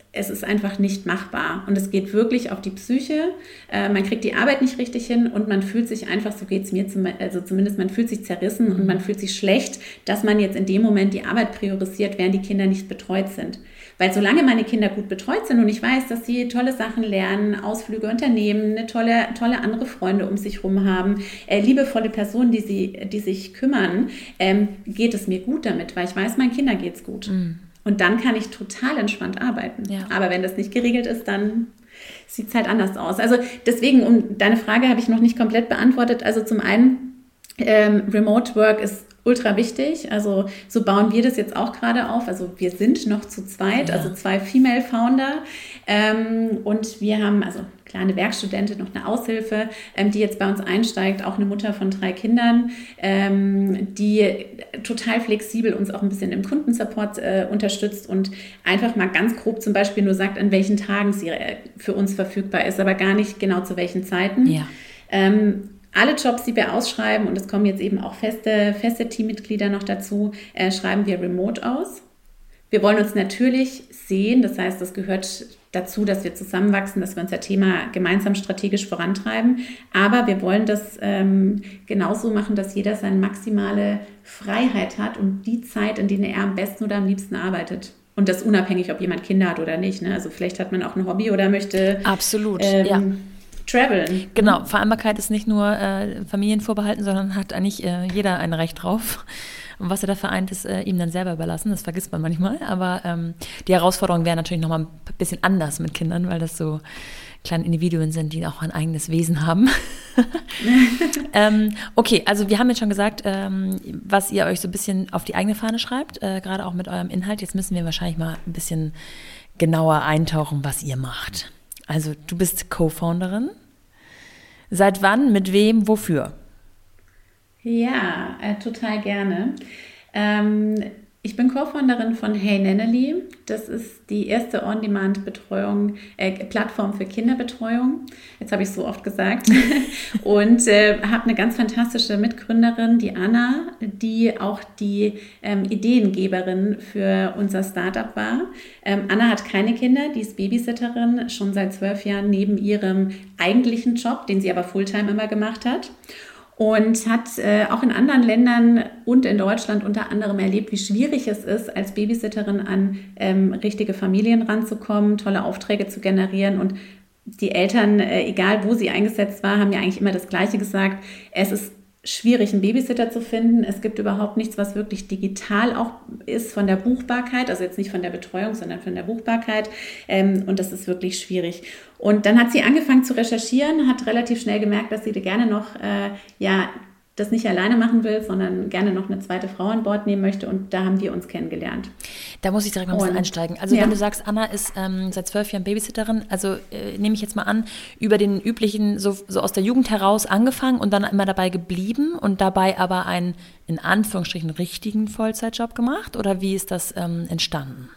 es ist einfach nicht machbar und es geht wirklich auf die Psyche, äh, man kriegt die Arbeit nicht richtig hin und man fühlt sich einfach, so geht es mir, zum, also zumindest man fühlt sich zerrissen und man fühlt sich schlecht, dass man jetzt in dem Moment die Arbeit priorisiert, während die Kinder nicht betreut sind. Weil solange meine Kinder gut betreut sind und ich weiß, dass sie tolle Sachen lernen, Ausflüge unternehmen, eine tolle, tolle andere Freunde um sich herum haben, äh, liebevolle Personen, die, sie, die sich kümmern, ähm, geht es mir gut damit, weil ich weiß, meinen Kindern geht es gut. Mhm. Und dann kann ich total entspannt arbeiten. Ja. Aber wenn das nicht geregelt ist, dann sieht es halt anders aus. Also deswegen, um deine Frage habe ich noch nicht komplett beantwortet. Also zum einen, ähm, Remote Work ist ultra wichtig. Also so bauen wir das jetzt auch gerade auf. Also wir sind noch zu zweit, ja. also zwei Female Founder. Ähm, und wir haben also klar eine Werkstudentin, noch eine Aushilfe, ähm, die jetzt bei uns einsteigt, auch eine Mutter von drei Kindern, ähm, die total flexibel uns auch ein bisschen im Kundensupport äh, unterstützt und einfach mal ganz grob zum Beispiel nur sagt, an welchen Tagen sie äh, für uns verfügbar ist, aber gar nicht genau zu welchen Zeiten. Ja. Ähm, Alle Jobs, die wir ausschreiben, und es kommen jetzt eben auch feste, feste Teammitglieder noch dazu, äh, schreiben wir remote aus. Wir wollen uns natürlich sehen, das heißt, das gehört dazu, dass wir zusammenwachsen, dass wir unser Thema gemeinsam strategisch vorantreiben. Aber wir wollen das ähm, genauso machen, dass jeder seine maximale Freiheit hat und die Zeit, in der er am besten oder am liebsten arbeitet. Und das unabhängig, ob jemand Kinder hat oder nicht. Ne? Also vielleicht hat man auch ein Hobby oder möchte... Absolut, ähm, ja. Traveln. Genau, Vereinbarkeit ist nicht nur äh, Familien vorbehalten, sondern hat eigentlich äh, jeder ein Recht drauf. Und was er da vereint, ist äh, ihm dann selber überlassen. Das vergisst man manchmal. Aber ähm, die Herausforderung wäre natürlich nochmal ein bisschen anders mit Kindern, weil das so kleine Individuen sind, die auch ein eigenes Wesen haben. ähm, okay, also wir haben jetzt schon gesagt, ähm, was ihr euch so ein bisschen auf die eigene Fahne schreibt, äh, gerade auch mit eurem Inhalt. Jetzt müssen wir wahrscheinlich mal ein bisschen genauer eintauchen, was ihr macht. Also du bist Co-Founderin. Seit wann, mit wem, wofür? Ja, äh, total gerne. Ähm, ich bin Co-Founderin von Hey Nannily. Das ist die erste On-Demand-Betreuung, äh, Plattform für Kinderbetreuung. Jetzt habe ich es so oft gesagt. Und äh, habe eine ganz fantastische Mitgründerin, die Anna, die auch die ähm, Ideengeberin für unser Startup war. Ähm, Anna hat keine Kinder, die ist Babysitterin, schon seit zwölf Jahren neben ihrem eigentlichen Job, den sie aber Fulltime immer gemacht hat. Und hat äh, auch in anderen Ländern und in Deutschland unter anderem erlebt, wie schwierig es ist, als Babysitterin an ähm, richtige Familien ranzukommen, tolle Aufträge zu generieren. Und die Eltern, äh, egal wo sie eingesetzt war, haben ja eigentlich immer das Gleiche gesagt. Es ist schwierig, einen Babysitter zu finden. Es gibt überhaupt nichts, was wirklich digital auch ist von der Buchbarkeit, also jetzt nicht von der Betreuung, sondern von der Buchbarkeit. Ähm, und das ist wirklich schwierig. Und dann hat sie angefangen zu recherchieren, hat relativ schnell gemerkt, dass sie gerne noch, äh, ja, das nicht alleine machen will, sondern gerne noch eine zweite Frau an Bord nehmen möchte. Und da haben wir uns kennengelernt. Da muss ich direkt mal ein bisschen und, einsteigen. Also ja. Wenn du sagst, Anna ist ähm, seit zwölf Jahren Babysitterin, also äh, nehme ich jetzt mal an, über den üblichen, so, so aus der Jugend heraus angefangen und dann immer dabei geblieben und dabei aber einen, in Anführungsstrichen, richtigen Vollzeitjob gemacht? Oder wie ist das ähm, entstanden?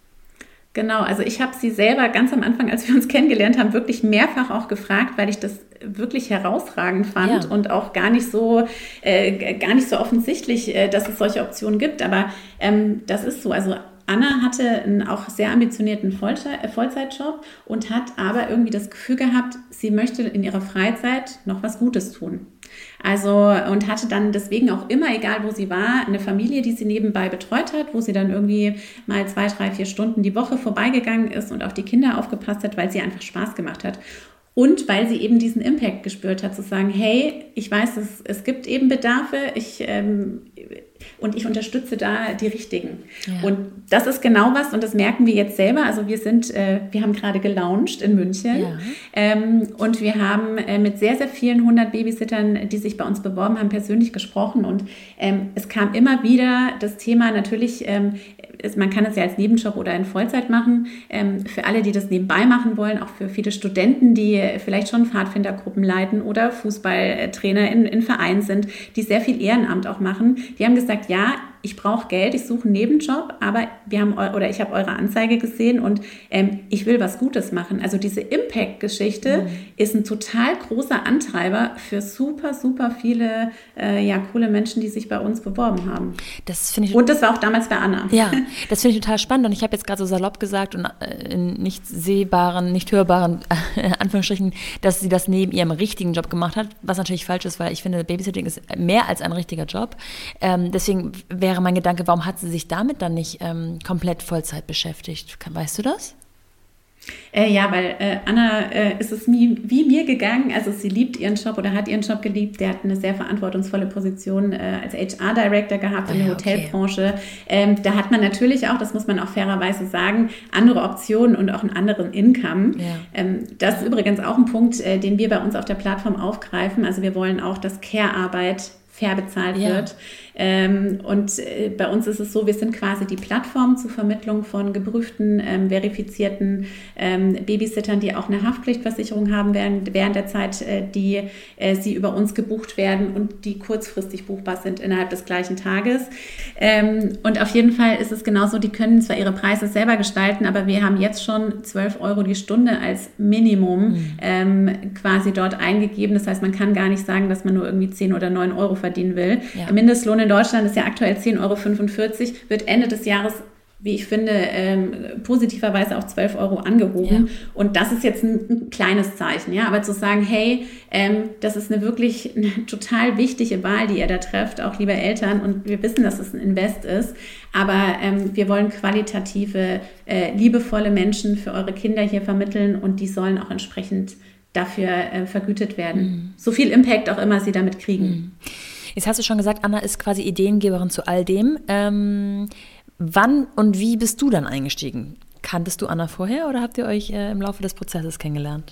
Genau, also ich habe sie selber ganz am Anfang, als wir uns kennengelernt haben, wirklich mehrfach auch gefragt, weil ich das wirklich herausragend fand ja. und auch gar nicht so äh, gar nicht so offensichtlich, äh, dass es solche Optionen gibt. Aber ähm, das ist so. Also Anna hatte einen auch sehr ambitionierten Vollzeit- äh, Vollzeitjob und hat aber irgendwie das Gefühl gehabt, sie möchte in ihrer Freizeit noch was Gutes tun. Also und hatte dann deswegen auch immer, egal wo sie war, eine Familie, die sie nebenbei betreut hat, wo sie dann irgendwie mal zwei, drei, vier Stunden die Woche vorbeigegangen ist und auf die Kinder aufgepasst hat, weil sie einfach Spaß gemacht hat. Und weil sie eben diesen Impact gespürt hat, zu sagen, hey, ich weiß, es, es gibt eben Bedarfe, ich, ähm, und ich unterstütze da die Richtigen. Ja. Und das ist genau was, und das merken wir jetzt selber. Also wir sind, äh, wir haben gerade gelauncht in München ja. ähm, und wir haben äh, mit sehr, sehr vielen hundert Babysittern, die sich bei uns beworben haben, persönlich gesprochen. Und ähm, es kam immer wieder das Thema, natürlich, ähm, ist, man kann es ja als Nebenjob oder in Vollzeit machen, ähm, für alle, die das nebenbei machen wollen, auch für viele Studenten, die vielleicht schon Pfadfindergruppen leiten oder Fußballtrainer in, in Vereinen sind, die sehr viel Ehrenamt auch machen. Die haben gesagt, ja, ich brauche Geld, ich suche einen Nebenjob, aber wir haben eu- oder ich habe eure Anzeige gesehen und ähm, ich will was Gutes machen. Also diese Impact-Geschichte mhm. ist ein total großer Antreiber für super, super viele äh, ja, coole Menschen, die sich bei uns beworben haben. Das finde ich und das war auch damals bei Anna. Ja, das finde ich total spannend und ich habe jetzt gerade so salopp gesagt und in nicht sehbaren, nicht hörbaren äh, Anführungsstrichen, dass sie das neben ihrem richtigen Job gemacht hat, was natürlich falsch ist, weil ich finde, Babysitting ist mehr als ein richtiger Job. Ähm, deswegen wäre mein Gedanke, warum hat sie sich damit dann nicht ähm, komplett Vollzeit beschäftigt? Weißt du das? Äh, ja, weil äh, Anna äh, ist es wie, wie mir gegangen, also sie liebt ihren Job oder hat ihren Job geliebt, der hat eine sehr verantwortungsvolle Position äh, als H R-Director gehabt in der Hotelbranche. Okay. Ähm, da hat man natürlich auch, das muss man auch fairerweise sagen, andere Optionen und auch einen anderen Income. Ja. Ähm, das ist übrigens auch ein Punkt, äh, den wir bei uns auf der Plattform aufgreifen. Also wir wollen auch, dass Care-Arbeit fair bezahlt ja. wird. Ähm, und äh, bei uns ist es so, wir sind quasi die Plattform zur Vermittlung von geprüften, ähm, verifizierten ähm, Babysittern, die auch eine Haftpflichtversicherung haben während, während der Zeit, äh, die äh, sie über uns gebucht werden und die kurzfristig buchbar sind innerhalb des gleichen Tages. Ähm, und auf jeden Fall ist es genauso, die können zwar ihre Preise selber gestalten, aber wir haben jetzt schon zwölf Euro die Stunde als Minimum mhm. ähm, quasi dort eingegeben. Das heißt, man kann gar nicht sagen, dass man nur irgendwie zehn oder neun Euro verdienen will. Ja. Mindestlohn in Deutschland ist ja aktuell zehn Euro fünfundvierzig, wird Ende des Jahres, wie ich finde, ähm, positiverweise auf zwölf Euro angehoben. Ja. Und das ist jetzt ein, ein kleines Zeichen, ja. Aber zu sagen, hey, ähm, das ist eine wirklich eine total wichtige Wahl, die ihr da trefft, auch liebe Eltern. Und wir wissen, dass es ein Invest ist. Aber ähm, wir wollen qualitative, äh, liebevolle Menschen für eure Kinder hier vermitteln und die sollen auch entsprechend dafür äh, vergütet werden. Mhm. So viel Impact auch immer sie damit kriegen. Mhm. Jetzt hast du schon gesagt, Anna ist quasi Ideengeberin zu all dem. Ähm, wann und wie bist du dann eingestiegen? Kanntest du Anna vorher oder habt ihr euch äh, im Laufe des Prozesses kennengelernt?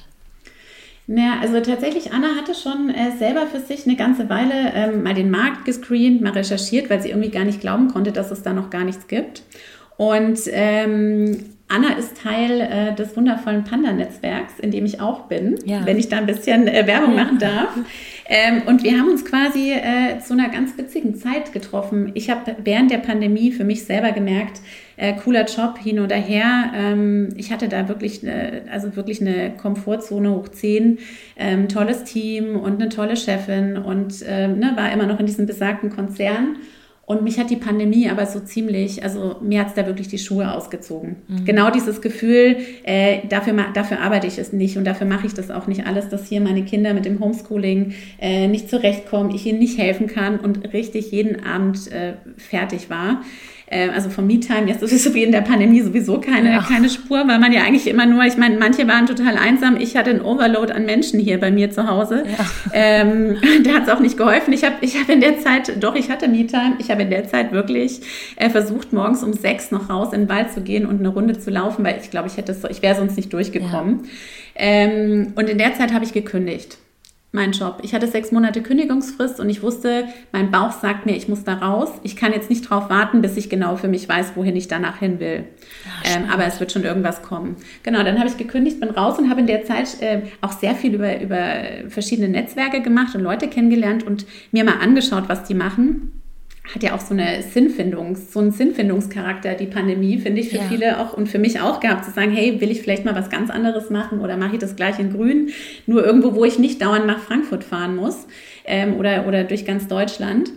Naja, also tatsächlich, Anna hatte schon äh, selber für sich eine ganze Weile ähm, mal den Markt gescreent, mal recherchiert, weil sie irgendwie gar nicht glauben konnte, dass es da noch gar nichts gibt. Und ähm, Anna ist Teil äh, des wundervollen Panda-Netzwerks, in dem ich auch bin, ja. wenn ich da ein bisschen äh, Werbung machen darf. Ähm, und wir haben uns quasi äh, zu einer ganz witzigen Zeit getroffen. Ich habe während der Pandemie für mich selber gemerkt, äh, cooler Job hin oder her. Ähm, ich hatte da wirklich, äh, also wirklich eine Komfortzone hoch zehn, ähm, tolles Team und eine tolle Chefin und äh, ne, war immer noch in diesem besagten Konzern. Und mich hat die Pandemie aber so ziemlich, also mir hat es da wirklich die Schuhe ausgezogen. Mhm. Genau dieses Gefühl, äh, dafür, dafür arbeite ich es nicht und dafür mache ich das auch nicht alles, dass hier meine Kinder mit dem Homeschooling äh, nicht zurechtkommen, ich ihnen nicht helfen kann und richtig jeden Abend äh, fertig war. Also von Me-Time jetzt sowieso wie in der Pandemie sowieso keine, ja. keine Spur, weil man ja eigentlich immer nur, ich meine, manche waren total einsam, ich hatte einen Overload an Menschen hier bei mir zu Hause. Ja. Ähm, da hat es auch nicht geholfen. Ich habe ich hab in der Zeit, doch, ich hatte Me-Time, ich habe in der Zeit wirklich äh, versucht, morgens um sechs noch raus in den Wald zu gehen und eine Runde zu laufen, weil ich glaube, ich hätte so, ich wäre sonst nicht durchgekommen. Ja. Ähm, und in der Zeit habe ich gekündigt. Mein Job. Ich hatte sechs Monate Kündigungsfrist und ich wusste, mein Bauch sagt mir, ich muss da raus. Ich kann jetzt nicht drauf warten, bis ich genau für mich weiß, wohin ich danach hin will. Ja, ähm, aber es wird schon irgendwas kommen. Genau, dann habe ich gekündigt, bin raus und habe in der Zeit äh, auch sehr viel über, über verschiedene Netzwerke gemacht und Leute kennengelernt und mir mal angeschaut, was die machen. Hat ja auch so eine Sinnfindungs, so einen Sinnfindungscharakter, die Pandemie, finde ich für ja. viele auch und für mich auch gehabt, zu sagen, hey, will ich vielleicht mal was ganz anderes machen oder mache ich das gleich in Grün, nur irgendwo, wo ich nicht dauernd nach Frankfurt fahren muss ähm, oder, oder durch ganz Deutschland.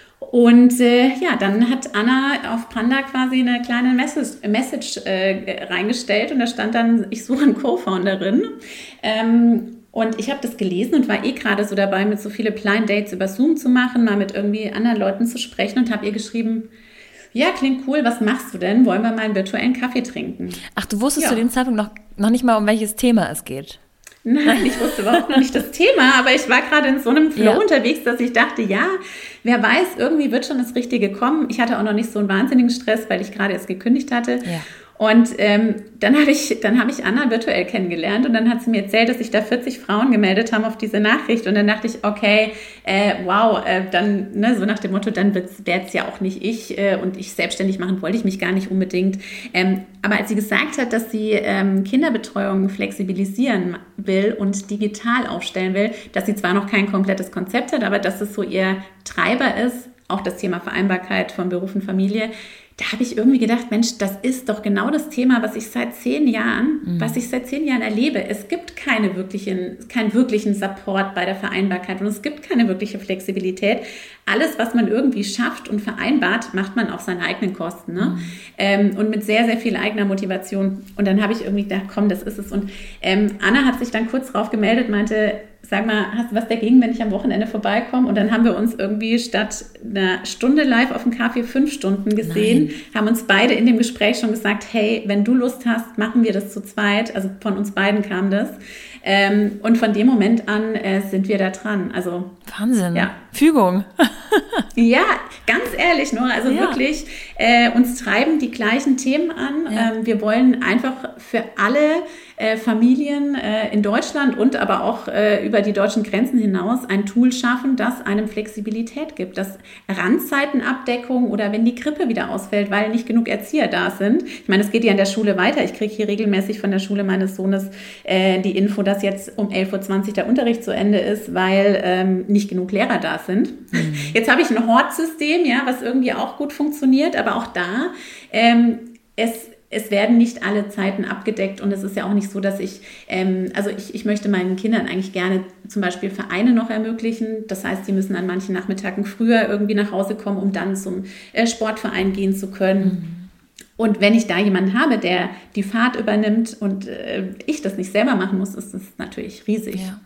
Und äh, ja, dann hat Anna auf Panda quasi eine kleine Message, Message äh, reingestellt und da stand dann, ich suche eine Co-Founderin. Ähm, Und ich habe das gelesen und war eh gerade so dabei, mit so viele Blind Dates über Zoom zu machen, mal mit irgendwie anderen Leuten zu sprechen und habe ihr geschrieben, ja, klingt cool, was machst du denn? Wollen wir mal einen virtuellen Kaffee trinken? Ach, du wusstest ja. zu dem Zeitpunkt noch, noch nicht mal, um welches Thema es geht? Nein, ich wusste überhaupt noch nicht das Thema, aber ich war gerade in so einem Flow ja. unterwegs, dass ich dachte, ja, wer weiß, irgendwie wird schon das Richtige kommen. Ich hatte auch noch nicht so einen wahnsinnigen Stress, weil ich gerade erst gekündigt hatte. Ja. Und ähm, dann habe ich, dann habe ich Anna virtuell kennengelernt und dann hat sie mir erzählt, dass sich da vierzig Frauen gemeldet haben auf diese Nachricht und dann dachte ich, okay, äh, wow, äh, dann, ne, so nach dem Motto, dann wäre es ja auch nicht ich äh, und ich selbstständig machen wollte ich mich gar nicht unbedingt. Ähm, aber als sie gesagt hat, dass sie ähm, Kinderbetreuung flexibilisieren will und digital aufstellen will, dass sie zwar noch kein komplettes Konzept hat, aber dass es so ihr Treiber ist, auch das Thema Vereinbarkeit von Beruf und Familie. Da habe ich irgendwie gedacht, Mensch, das ist doch genau das Thema, was ich seit zehn Jahren, mhm. was ich seit zehn Jahren erlebe. Es gibt keine wirklichen, keinen wirklichen Support bei der Vereinbarkeit und es gibt keine wirkliche Flexibilität. Alles, was man irgendwie schafft und vereinbart, macht man auf seine eigenen Kosten, ne? Mhm. Ähm, und mit sehr, sehr viel eigener Motivation. Und dann habe ich irgendwie gedacht, komm, das ist es. Und ähm, Anna hat sich dann kurz drauf gemeldet, meinte, sag mal, hast du was dagegen, wenn ich am Wochenende vorbeikomme? Und dann haben wir uns irgendwie statt einer Stunde live auf dem Kaffee fünf Stunden gesehen, Nein. haben uns beide in dem Gespräch schon gesagt, hey, wenn du Lust hast, machen wir das zu zweit. Also von uns beiden kam das. Ähm, und von dem Moment an äh, sind wir da dran. Also Wahnsinn. Ja. Fügung. Ja, ganz ehrlich, Nora, also ja. wirklich, äh, uns treiben die gleichen Themen an. Ja. Ähm, wir wollen einfach für alle äh, Familien äh, in Deutschland und aber auch äh, über die deutschen Grenzen hinaus ein Tool schaffen, das einem Flexibilität gibt, das Randzeitenabdeckung oder wenn die Krippe wieder ausfällt, weil nicht genug Erzieher da sind. Ich meine, es geht ja in der Schule weiter. Ich kriege hier regelmäßig von der Schule meines Sohnes äh, die Info, dass jetzt um elf Uhr zwanzig der Unterricht zu Ende ist, weil ähm, nicht genug Lehrer da sind. Mhm. Jetzt habe ich ein Hortsystem, ja, was irgendwie auch gut funktioniert, aber auch da, ähm, es Es werden nicht alle Zeiten abgedeckt und es ist ja auch nicht so, dass ich, ähm, also ich, ich möchte meinen Kindern eigentlich gerne zum Beispiel Vereine noch ermöglichen. Das heißt, die müssen an manchen Nachmittagen früher irgendwie nach Hause kommen, um dann zum äh, Sportverein gehen zu können. Mhm. Und wenn ich da jemanden habe, der die Fahrt übernimmt und äh, ich das nicht selber machen muss, ist das natürlich riesig. Ja.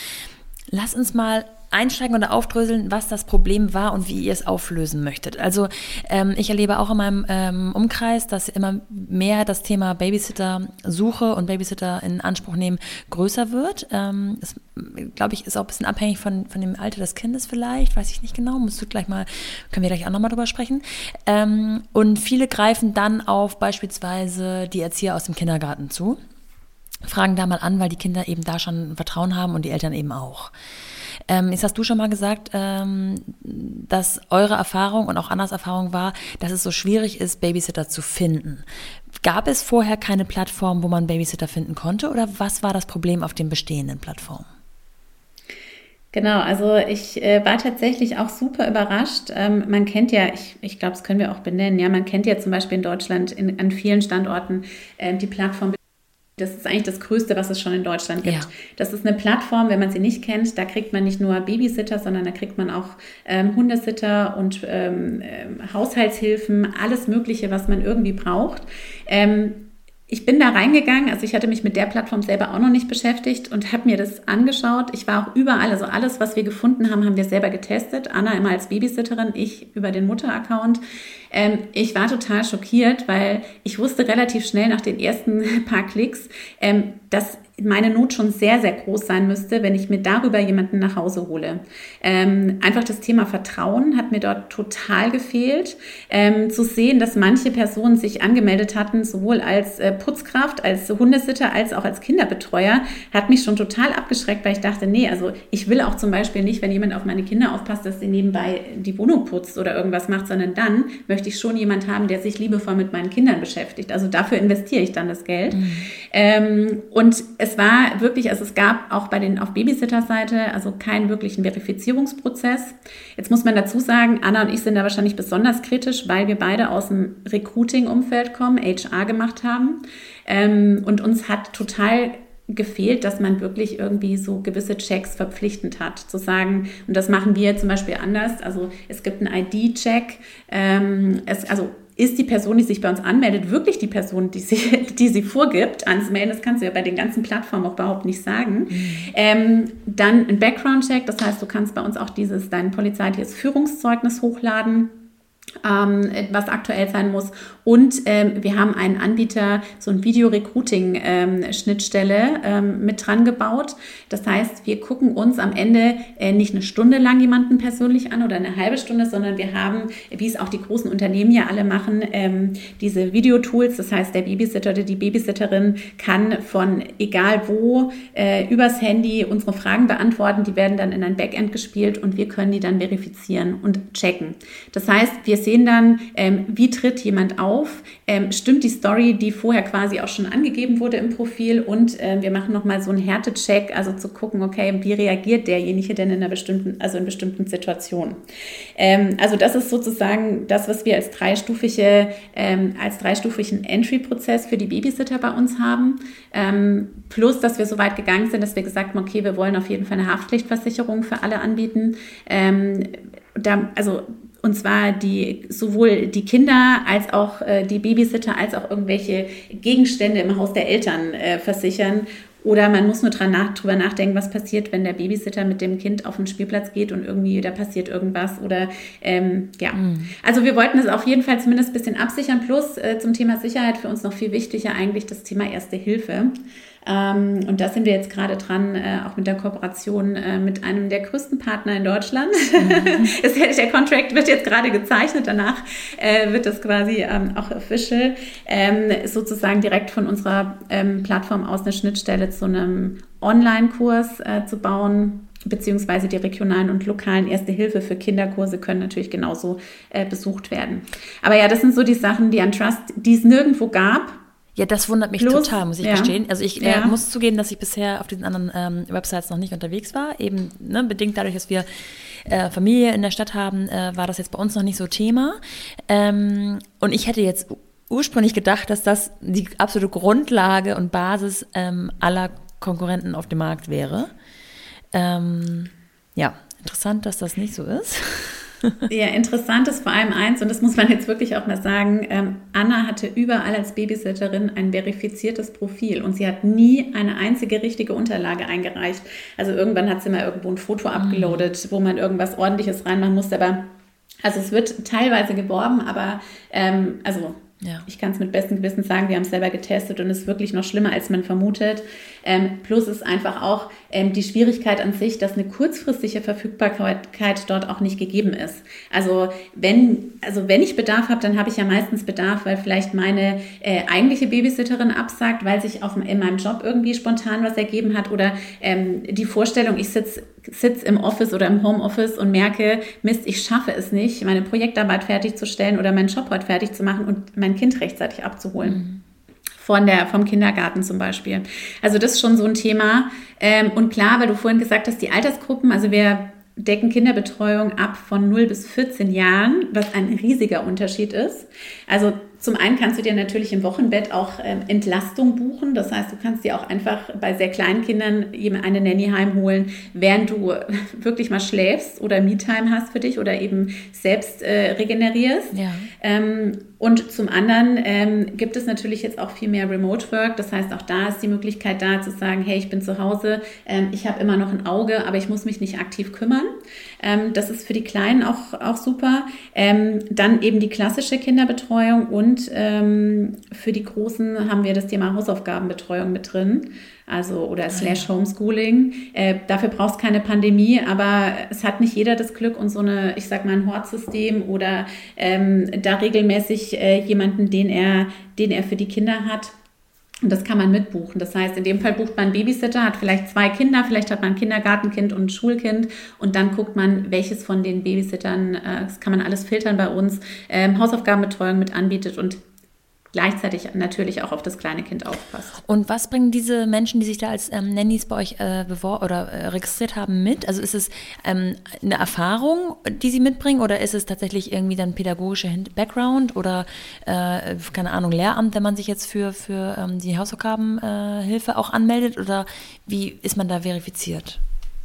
Lass uns mal einsteigen oder aufdröseln, was das Problem war und wie ihr es auflösen möchtet. Also ähm, ich erlebe auch in meinem ähm, Umkreis, dass immer mehr das Thema Babysitter-Suche und Babysitter in Anspruch nehmen größer wird. Ähm, das, glaube ich, ist auch ein bisschen abhängig von, von dem Alter des Kindes vielleicht, weiß ich nicht genau, musst du gleich mal, können wir gleich auch nochmal drüber sprechen. Ähm, und viele greifen dann auf beispielsweise die Erzieher aus dem Kindergarten zu, fragen da mal an, weil die Kinder eben da schon Vertrauen haben und die Eltern eben auch. Ähm, jetzt hast du schon mal gesagt, ähm, dass eure Erfahrung und auch Annas Erfahrung war, dass es so schwierig ist, Babysitter zu finden. Gab es vorher keine Plattform, wo man Babysitter finden konnte, oder was war das Problem auf den bestehenden Plattformen? Genau, also ich äh, war tatsächlich auch super überrascht. Ähm, man kennt ja, ich, ich glaube, das können wir auch benennen, ja, man kennt ja zum Beispiel in Deutschland in, an vielen Standorten äh, die Plattform. Das ist eigentlich das Größte, was es schon in Deutschland gibt. Ja. Das ist eine Plattform, wenn man sie nicht kennt, da kriegt man nicht nur Babysitter, sondern da kriegt man auch ähm, Hundesitter und ähm, äh, Haushaltshilfen, alles Mögliche, was man irgendwie braucht. Ähm, Ich bin da reingegangen, also ich hatte mich mit der Plattform selber auch noch nicht beschäftigt und habe mir das angeschaut. Ich war auch überall, also alles, was wir gefunden haben, haben wir selber getestet. Anna immer als Babysitterin, ich über den Mutter-Account. Ähm, ich war total schockiert, weil ich wusste relativ schnell nach den ersten paar Klicks, ähm, dass meine Not schon sehr, sehr groß sein müsste, wenn ich mir darüber jemanden nach Hause hole. Ähm, einfach das Thema Vertrauen hat mir dort total gefehlt. Ähm, zu sehen, dass manche Personen sich angemeldet hatten, sowohl als äh, Putzkraft, als Hundesitter, als auch als Kinderbetreuer, hat mich schon total abgeschreckt, weil ich dachte, nee, also ich will auch zum Beispiel nicht, wenn jemand auf meine Kinder aufpasst, dass sie nebenbei die Wohnung putzt oder irgendwas macht, sondern dann möchte ich schon jemand haben, der sich liebevoll mit meinen Kindern beschäftigt. Also dafür investiere ich dann das Geld. Mhm. Ähm, und es war wirklich, also es gab auch bei den auf Babysitter-Seite also keinen wirklichen Verifizierungsprozess. Jetzt muss man dazu sagen, Anna und ich sind da wahrscheinlich besonders kritisch, weil wir beide aus dem Recruiting-Umfeld kommen, H R gemacht haben. Ähm, und uns hat total gefehlt, dass man wirklich irgendwie so gewisse Checks verpflichtend hat, zu sagen, und das machen wir zum Beispiel anders, also es gibt einen I D-Check, ähm, es, also ist die Person, die sich bei uns anmeldet, wirklich die Person, die sie, die sie vorgibt, anzumelden? Das kannst du ja bei den ganzen Plattformen auch überhaupt nicht sagen. Mhm. Ähm, dann ein Background-Check, das heißt, du kannst bei uns auch dieses, dein polizeiliches Führungszeugnis hochladen, ähm, was aktuell sein muss. Und ähm, wir haben einen Anbieter, so ein Video-Recruiting-Schnittstelle ähm, mit dran gebaut. Das heißt, wir gucken uns am Ende äh, nicht eine Stunde lang jemanden persönlich an oder eine halbe Stunde, sondern wir haben, wie es auch die großen Unternehmen ja alle machen, ähm, diese Videotools. Das heißt, der Babysitter oder die Babysitterin kann von egal wo äh, übers Handy unsere Fragen beantworten. Die werden dann in ein Backend gespielt und wir können die dann verifizieren und checken. Das heißt, wir wir sehen dann, ähm, wie tritt jemand auf, ähm, stimmt die Story, die vorher quasi auch schon angegeben wurde im Profil, und äh, wir machen nochmal so einen Härtecheck, also zu gucken, okay, wie reagiert derjenige denn in einer bestimmten, also in bestimmten Situationen. Ähm, also das ist sozusagen das, was wir als dreistufige, ähm, als dreistufigen Entry-Prozess für die Babysitter bei uns haben. Ähm, plus, dass wir so weit gegangen sind, dass wir gesagt haben, okay, wir wollen auf jeden Fall eine Haftpflichtversicherung für alle anbieten. Ähm, da, also Und zwar die, sowohl die Kinder als auch äh, die Babysitter als auch irgendwelche Gegenstände im Haus der Eltern äh, versichern. Oder man muss nur dran nach, drüber nachdenken, was passiert, wenn der Babysitter mit dem Kind auf den Spielplatz geht und irgendwie da passiert irgendwas. Oder ähm, ja, mhm. Also wir wollten es auf jeden Fall zumindest ein bisschen absichern. Plus äh, zum Thema Sicherheit für uns noch viel wichtiger eigentlich das Thema Erste Hilfe. Ähm, und da sind wir jetzt gerade dran, äh, auch mit der Kooperation äh, mit einem der größten Partner in Deutschland. Mhm. Der Contract wird jetzt gerade gezeichnet, danach äh, wird das quasi ähm, auch official, ähm, sozusagen direkt von unserer ähm, Plattform aus eine Schnittstelle zu einem Online-Kurs äh, zu bauen, beziehungsweise die regionalen und lokalen Erste-Hilfe für Kinderkurse können natürlich genauso äh, besucht werden. Aber ja, das sind so die Sachen, die an Trust, die es nirgendwo gab. Ja, das wundert mich Plus, total, muss ich ja. gestehen. Also ich ja. äh, muss zugeben, dass ich bisher auf diesen anderen ähm, Websites noch nicht unterwegs war. Eben ne, bedingt dadurch, dass wir äh, Familie in der Stadt haben, äh, war das jetzt bei uns noch nicht so Thema. Ähm, und ich hätte jetzt ursprünglich gedacht, dass das die absolute Grundlage und Basis ähm, aller Konkurrenten auf dem Markt wäre. Ähm, ja, interessant, dass das nicht so ist. Ja, interessant ist vor allem eins, und das muss man jetzt wirklich auch mal sagen, ähm, Anna hatte überall als Babysitterin ein verifiziertes Profil und sie hat nie eine einzige richtige Unterlage eingereicht. Also irgendwann hat sie mal irgendwo ein Foto abgeloadet, wo man irgendwas Ordentliches reinmachen musste, aber also es wird teilweise geworben, aber ähm, also ja. Ich kann es mit bestem Gewissen sagen, wir haben es selber getestet und es ist wirklich noch schlimmer, als man vermutet. Ähm, plus ist einfach auch ähm, die Schwierigkeit an sich, dass eine kurzfristige Verfügbarkeit dort auch nicht gegeben ist. Also wenn, also wenn ich Bedarf habe, dann habe ich ja meistens Bedarf, weil vielleicht meine äh, eigentliche Babysitterin absagt, weil sich auf, in meinem Job irgendwie spontan was ergeben hat, oder ähm, die Vorstellung, ich sitze sitz im Office oder im Homeoffice und merke, Mist, ich schaffe es nicht, meine Projektarbeit fertigzustellen oder meinen Job heute fertig zu machen und mein Kind rechtzeitig abzuholen. Mhm. Von der, vom Kindergarten zum Beispiel. Also das ist schon so ein Thema. Ähm, und klar, weil du vorhin gesagt hast, die Altersgruppen, also wir decken Kinderbetreuung ab von null bis vierzehn Jahren, was ein riesiger Unterschied ist. Also zum einen kannst du dir natürlich im Wochenbett auch ähm, Entlastung buchen. Das heißt, du kannst dir auch einfach bei sehr kleinen Kindern eben eine Nanny heimholen, während du wirklich mal schläfst oder Me-Time hast für dich oder eben selbst äh, regenerierst. Ja. Ähm, und zum anderen ähm, gibt es natürlich jetzt auch viel mehr Remote Work. Das heißt, auch da ist die Möglichkeit da zu sagen, hey, ich bin zu Hause, ähm, ich habe immer noch ein Auge, aber ich muss mich nicht aktiv kümmern. Ähm, das ist für die Kleinen auch, auch super. Ähm, dann eben die klassische Kinderbetreuung und ähm, für die Großen haben wir das Thema Hausaufgabenbetreuung mit drin. Also oder slash Homeschooling. Äh, dafür brauchst du keine Pandemie, aber es hat nicht jeder das Glück und so eine, ich sag mal, ein Hortsystem oder ähm, da regelmäßig äh, jemanden, den er, den er für die Kinder hat. Und das kann man mitbuchen. Das heißt, in dem Fall bucht man einen Babysitter, hat vielleicht zwei Kinder, vielleicht hat man ein Kindergartenkind und ein Schulkind und dann guckt man, welches von den Babysittern, äh, das kann man alles filtern bei uns, ähm, Hausaufgabenbetreuung mit anbietet und gleichzeitig natürlich auch auf das kleine Kind aufpasst. Und was bringen diese Menschen, die sich da als ähm, Nannies bei euch äh, bewor- oder äh, registriert haben, mit? Also ist es ähm, eine Erfahrung, die sie mitbringen, oder ist es tatsächlich irgendwie dann pädagogischer Background oder äh, keine Ahnung, Lehramt, wenn man sich jetzt für, für ähm, die Hausaufgabenhilfe äh, auch anmeldet, oder wie ist man da verifiziert?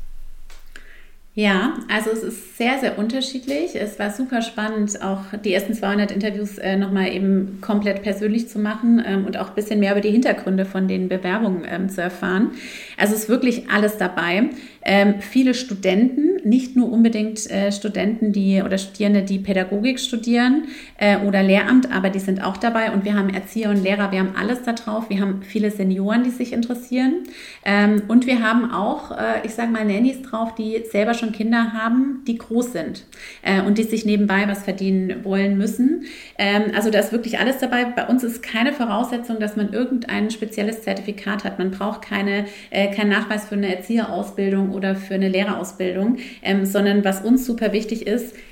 Ja, also es ist sehr, sehr unterschiedlich. Es war super spannend, auch die ersten zweihundert Interviews äh, nochmal eben komplett persönlich zu machen ähm, und auch ein bisschen mehr über die Hintergründe von den Bewerbungen ähm, zu erfahren. Also es ist wirklich alles dabei. Ähm, viele Studenten, nicht nur unbedingt äh, Studenten, die oder Studierende, die Pädagogik studieren äh, oder Lehramt, aber die sind auch dabei und wir haben Erzieher und Lehrer, wir haben alles da drauf. Wir haben viele Senioren, die sich interessieren ähm, und wir haben auch, äh, ich sage mal, Nannies drauf, die selber schon Kinder haben, die groß sind äh, und die sich nebenbei was verdienen wollen müssen. Ähm, also da ist wirklich alles dabei. Bei uns ist keine Voraussetzung, dass man irgendein spezielles Zertifikat hat. Man braucht keine, äh, keinen Nachweis für eine Erzieherausbildung oder für eine Lehrerausbildung, ähm, sondern was uns super wichtig ist,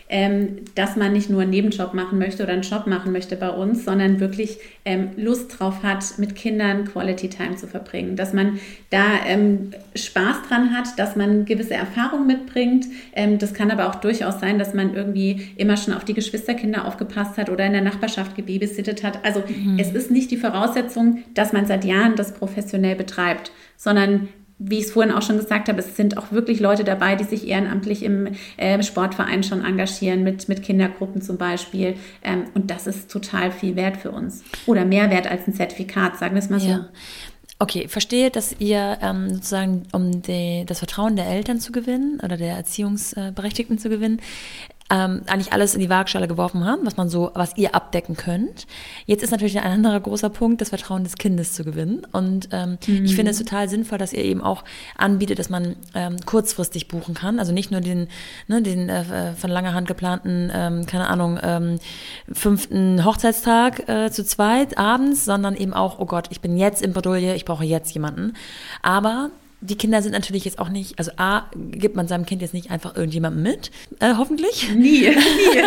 ähm, dass man nicht nur einen Nebenjob machen möchte oder einen Job machen möchte bei uns, sondern wirklich ähm, Lust drauf hat, mit Kindern Quality Time zu verbringen. Dass man da ähm, Spaß dran hat, dass man gewisse Erfahrung mitbringt. Ähm, das kann aber auch durchaus sein, dass man irgendwie immer schon auf die Geschwisterkinder aufgepasst hat oder in der Nachbarschaft gebabysittet hat. Also mhm. es ist nicht die Voraussetzung, dass man seit Jahren das professionell betreibt, sondern wie ich es vorhin auch schon gesagt habe, es sind auch wirklich Leute dabei, die sich ehrenamtlich im äh, Sportverein schon engagieren, mit, mit Kindergruppen zum Beispiel. Ähm, und das ist total viel wert für uns. Oder mehr wert als ein Zertifikat, sagen wir es mal so. Ja. Okay, verstehe, dass ihr ähm, sozusagen, um die, das Vertrauen der Eltern zu gewinnen oder der Erziehungsberechtigten zu gewinnen, ähm, eigentlich alles in die Waagschale geworfen haben, was man so, was ihr abdecken könnt. Jetzt ist natürlich ein anderer großer Punkt, das Vertrauen des Kindes zu gewinnen. Und ähm, mhm. ich finde es total sinnvoll, dass ihr eben auch anbietet, dass man ähm, kurzfristig buchen kann. Also nicht nur den, ne, den äh, von langer Hand geplanten, ähm, keine Ahnung, ähm, fünften Hochzeitstag äh, zu zweit abends, sondern eben auch, oh Gott, ich bin jetzt in Bredouille, ich brauche jetzt jemanden. Aber die Kinder sind natürlich jetzt auch nicht, also A, gibt man seinem Kind jetzt nicht einfach irgendjemandem mit, äh, hoffentlich. Nie, nie.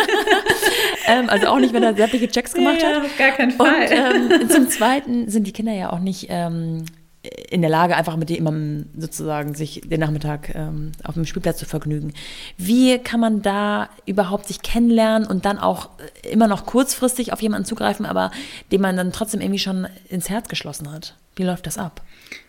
ähm, also auch nicht, wenn er sämtliche Checks gemacht ja, hat. Ja, auf gar keinen Fall. Und ähm, zum Zweiten sind die Kinder ja auch nicht ähm, in der Lage, einfach mit jemandem sozusagen sich den Nachmittag ähm, auf dem Spielplatz zu vergnügen. Wie kann man da überhaupt sich kennenlernen und dann auch immer noch kurzfristig auf jemanden zugreifen, aber den man dann trotzdem irgendwie schon ins Herz geschlossen hat? Wie läuft das ab?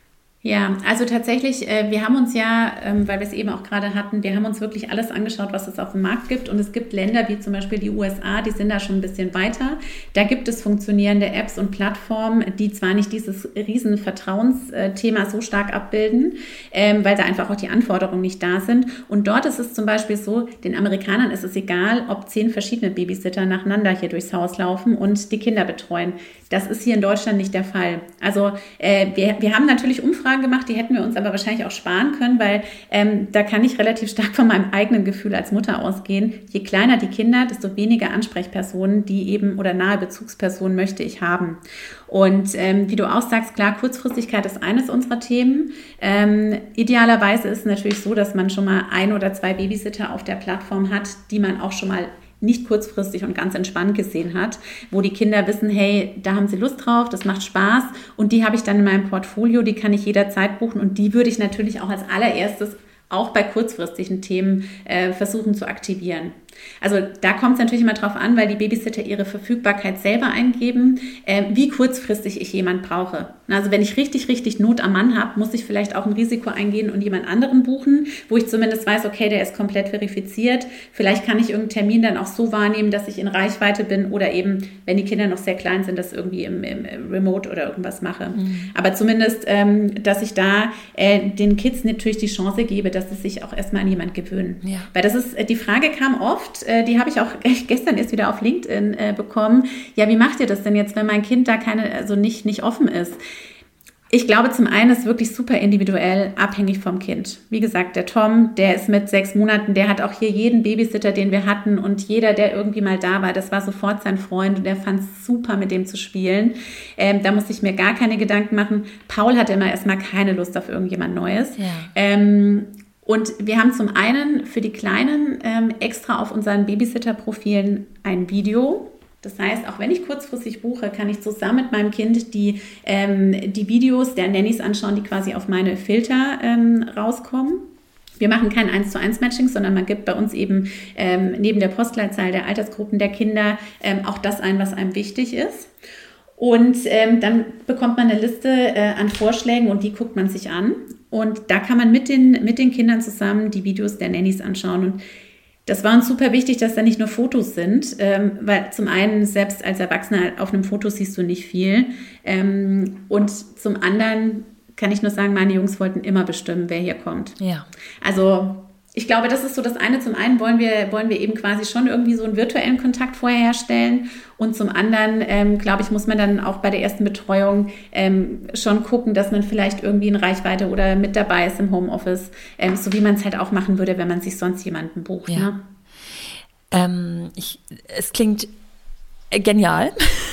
Ja, also tatsächlich, äh, wir haben uns ja, ähm, weil wir es eben auch gerade hatten, wir haben uns wirklich alles angeschaut, was es auf dem Markt gibt. Und es gibt Länder wie zum Beispiel die U S A, die sind da schon ein bisschen weiter. Da gibt es funktionierende Apps und Plattformen, die zwar nicht dieses riesen Vertrauensthema so stark abbilden, ähm, weil da einfach auch die Anforderungen nicht da sind. Und dort ist es zum Beispiel so, den Amerikanern ist es egal, ob zehn verschiedene Babysitter nacheinander hier durchs Haus laufen und die Kinder betreuen. Das ist hier in Deutschland nicht der Fall. Also äh, wir, wir haben natürlich Umfragen gemacht, die hätten wir uns aber wahrscheinlich auch sparen können, weil ähm, da kann ich relativ stark von meinem eigenen Gefühl als Mutter ausgehen. Je kleiner die Kinder, desto weniger Ansprechpersonen, die eben oder nahe Bezugspersonen möchte ich haben. Und ähm, wie du auch sagst, klar, Kurzfristigkeit ist eines unserer Themen. Ähm, idealerweise ist es natürlich so, dass man schon mal ein oder zwei Babysitter auf der Plattform hat, die man auch schon mal nicht kurzfristig und ganz entspannt gesehen hat, wo die Kinder wissen, hey, da haben sie Lust drauf, das macht Spaß und die habe ich dann in meinem Portfolio, die kann ich jederzeit buchen und die würde ich natürlich auch als allererstes auch bei kurzfristigen Themen äh, versuchen zu aktivieren. Also da kommt es natürlich immer drauf an, weil die Babysitter ihre Verfügbarkeit selber eingeben, äh, wie kurzfristig ich jemanden brauche. Also wenn ich richtig, richtig Not am Mann habe, muss ich vielleicht auch ein Risiko eingehen und jemand anderen buchen, wo ich zumindest weiß, okay, der ist komplett verifiziert. Vielleicht kann ich irgendeinen Termin dann auch so wahrnehmen, dass ich in Reichweite bin oder eben, wenn die Kinder noch sehr klein sind, das irgendwie im, im Remote oder irgendwas mache. Mhm. Aber zumindest, ähm, dass ich da äh, den Kids natürlich die Chance gebe, dass sie sich auch erstmal an jemand gewöhnen. Ja. Weil das ist, die Frage kam oft, äh, die habe ich auch gestern erst wieder auf LinkedIn äh, bekommen. Ja, wie macht ihr das denn jetzt, wenn mein Kind da keine, also nicht, nicht offen ist? Ich glaube, zum einen ist wirklich super individuell abhängig vom Kind. Wie gesagt, der Tom, der ist mit sechs Monaten, der hat auch hier jeden Babysitter, den wir hatten und jeder, der irgendwie mal da war, das war sofort sein Freund und der fand es super, mit dem zu spielen. Ähm, da musste ich mir gar keine Gedanken machen. Paul hatte immer erstmal keine Lust auf irgendjemand Neues. Ja. Ähm, und wir haben zum einen für die Kleinen ähm, extra auf unseren Babysitter-Profilen ein Video. Das heißt, auch wenn ich kurzfristig buche, kann ich zusammen mit meinem Kind die, ähm, die Videos der Nannies anschauen, die quasi auf meine Filter ähm, rauskommen. Wir machen kein eins zu eins Matching, sondern man gibt bei uns eben ähm, neben der Postleitzahl der Altersgruppen der Kinder ähm, auch das ein, was einem wichtig ist. Und ähm, dann bekommt man eine Liste äh, an Vorschlägen und die guckt man sich an. Und da kann man mit den, mit den Kindern zusammen die Videos der Nannies anschauen. Und das war uns super wichtig, dass da nicht nur Fotos sind, ähm, weil zum einen, selbst als Erwachsener auf einem Foto siehst du nicht viel. Ähm, und zum anderen kann ich nur sagen, meine Jungs wollten immer bestimmen, wer hier kommt. Ja. Also ich glaube, das ist so das eine. Zum einen wollen wir, wollen wir eben quasi schon irgendwie so einen virtuellen Kontakt vorher herstellen. Und zum anderen, ähm, glaube ich, muss man dann auch bei der ersten Betreuung ähm, schon gucken, dass man vielleicht irgendwie in Reichweite oder mit dabei ist im Homeoffice, ähm, so wie man es halt auch machen würde, wenn man sich sonst jemanden bucht. Ja. Ne? Ähm, ich, es klingt genial.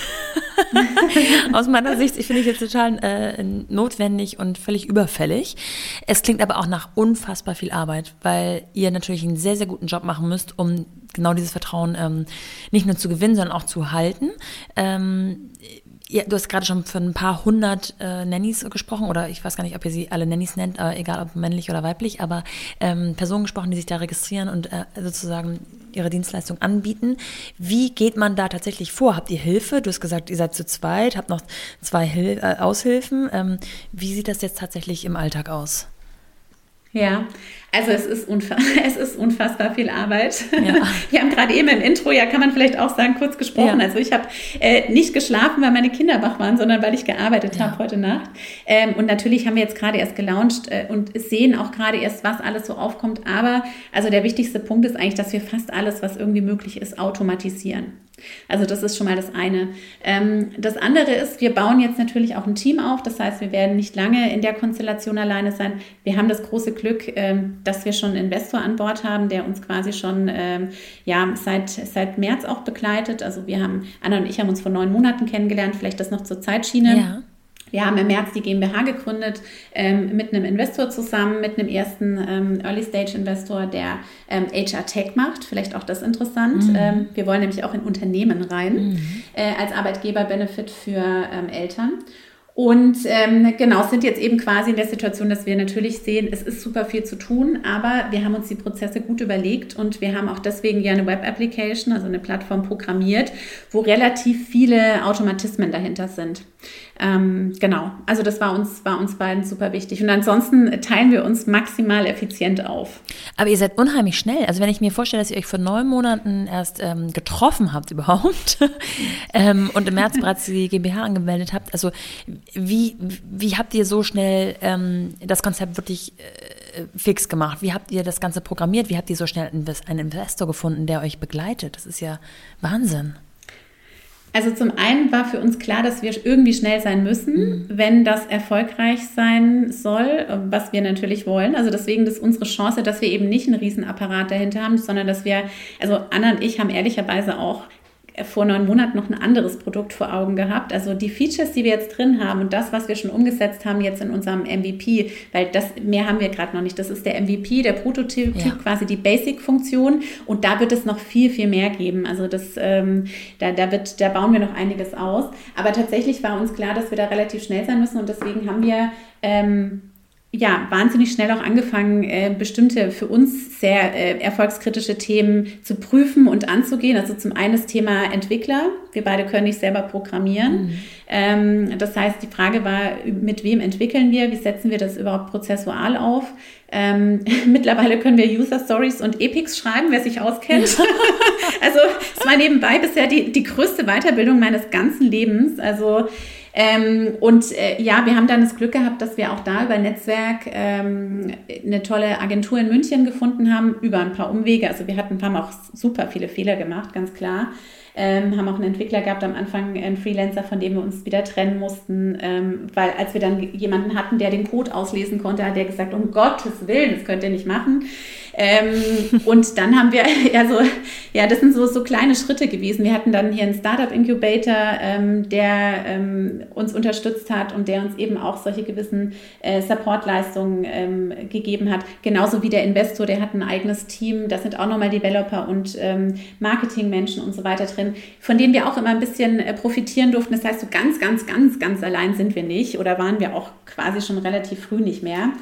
Aus meiner Sicht, ich finde ich jetzt total äh, notwendig und völlig überfällig. Es klingt aber auch nach unfassbar viel Arbeit, weil ihr natürlich einen sehr, sehr guten Job machen müsst, um genau dieses Vertrauen ähm, nicht nur zu gewinnen, sondern auch zu halten. Ähm, ja, du hast gerade schon von ein paar hundert äh, Nannies gesprochen, oder ich weiß gar nicht, ob ihr sie alle Nannies nennt, äh, egal ob männlich oder weiblich, aber ähm, Personen gesprochen, die sich da registrieren und äh, sozusagen ihre Dienstleistung anbieten. Wie geht man da tatsächlich vor? Habt ihr Hilfe? Du hast gesagt, ihr seid zu zweit, habt noch zwei Hil- äh, Aushilfen. Ähm, wie sieht das jetzt tatsächlich im Alltag aus? Ja, also es ist, unfass- es ist unfassbar viel Arbeit. Ja. Wir haben gerade eben im Intro, ja, kann man vielleicht auch sagen, kurz gesprochen. Ja. Also ich habe äh, nicht geschlafen, weil meine Kinder wach waren, sondern weil ich gearbeitet Ja. habe heute Nacht. Ähm, und natürlich haben wir jetzt gerade erst gelauncht äh, und sehen auch gerade erst, was alles so aufkommt. Aber also der wichtigste Punkt ist eigentlich, dass wir fast alles, was irgendwie möglich ist, automatisieren. Also das ist schon mal das eine. Ähm, das andere ist, wir bauen jetzt natürlich auch ein Team auf. Das heißt, wir werden nicht lange in der Konstellation alleine sein. Wir haben das große Glück, ähm, dass wir schon einen Investor an Bord haben, der uns quasi schon ähm, ja, seit, seit März auch begleitet. Also wir haben, Anna und ich haben uns vor neun Monaten kennengelernt, vielleicht das noch zur Zeitschiene. Ja. Wir haben im März die GmbH gegründet, ähm, mit einem Investor zusammen, mit einem ersten ähm, Early-Stage-Investor, der ähm, H R-Tech macht. Vielleicht auch das interessant. Mhm. Ähm, wir wollen nämlich auch in Unternehmen rein, mhm. äh, als Arbeitgeber-Benefit für ähm, Eltern. Und ähm, genau, sind jetzt eben quasi in der Situation, dass wir natürlich sehen, es ist super viel zu tun, aber wir haben uns die Prozesse gut überlegt und wir haben auch deswegen ja eine Web-Application, also eine Plattform programmiert, wo relativ viele Automatismen dahinter sind. Ähm, genau, also das war uns, war uns beiden super wichtig. Und ansonsten teilen wir uns maximal effizient auf. Aber ihr seid unheimlich schnell. Also wenn ich mir vorstelle, dass ihr euch vor neun Monaten erst ähm, getroffen habt überhaupt ähm, und im März bereits die GmbH angemeldet habt, also wie, wie habt ihr so schnell ähm, das Konzept wirklich äh, fix gemacht? Wie habt ihr das Ganze programmiert? Wie habt ihr so schnell einen Investor gefunden, der euch begleitet? Das ist ja Wahnsinn. Also zum einen war für uns klar, dass wir irgendwie schnell sein müssen, mhm. wenn das erfolgreich sein soll, was wir natürlich wollen. Also deswegen ist unsere Chance, dass wir eben nicht einen Riesenapparat dahinter haben, sondern dass wir, also Anna und ich haben ehrlicherweise auch vor neun Monaten noch ein anderes Produkt vor Augen gehabt. Also die Features, die wir jetzt drin haben und das, was wir schon umgesetzt haben jetzt in unserem M V P, weil das mehr haben wir gerade noch nicht. Das ist der M V P, der Prototyp, ja. quasi die Basic-Funktion und da wird es noch viel, viel mehr geben. Also das, ähm, da, da, wird, da bauen wir noch einiges aus. Aber tatsächlich war uns klar, dass wir da relativ schnell sein müssen und deswegen haben wir ähm, ja, wahnsinnig schnell auch angefangen, äh, bestimmte für uns sehr äh, erfolgskritische Themen zu prüfen und anzugehen. Also zum einen das Thema Entwickler. Wir beide können nicht selber programmieren. Mhm. Ähm, das heißt, die Frage war, mit wem entwickeln wir? Wie setzen wir das überhaupt prozessual auf? Ähm, mittlerweile können wir User Stories und Epics schreiben, wer sich auskennt. Also es war nebenbei bisher die, die größte Weiterbildung meines ganzen Lebens. Also Ähm, und äh, ja, wir haben dann das Glück gehabt, dass wir auch da über Netzwerk ähm, eine tolle Agentur in München gefunden haben, über ein paar Umwege. Also wir hatten, haben auch super viele Fehler gemacht, ganz klar. Ähm, haben auch einen Entwickler gehabt am Anfang, einen Freelancer, von dem wir uns wieder trennen mussten, ähm, weil als wir dann jemanden hatten, der den Code auslesen konnte, hat der gesagt, um Gottes Willen, das könnt ihr nicht machen. Ähm, und dann haben wir, also, ja, das sind so, so kleine Schritte gewesen. Wir hatten dann hier einen Startup-Incubator, ähm, der ähm, uns unterstützt hat und der uns eben auch solche gewissen äh, Support-Leistungen ähm, gegeben hat. Genauso wie der Investor, der hat ein eigenes Team, da sind auch nochmal Developer und ähm, Marketingmenschen und so weiter drin, von denen wir auch immer ein bisschen äh, profitieren durften. Das heißt, so ganz, ganz, ganz, ganz allein sind wir nicht oder waren wir auch quasi schon relativ früh nicht mehr.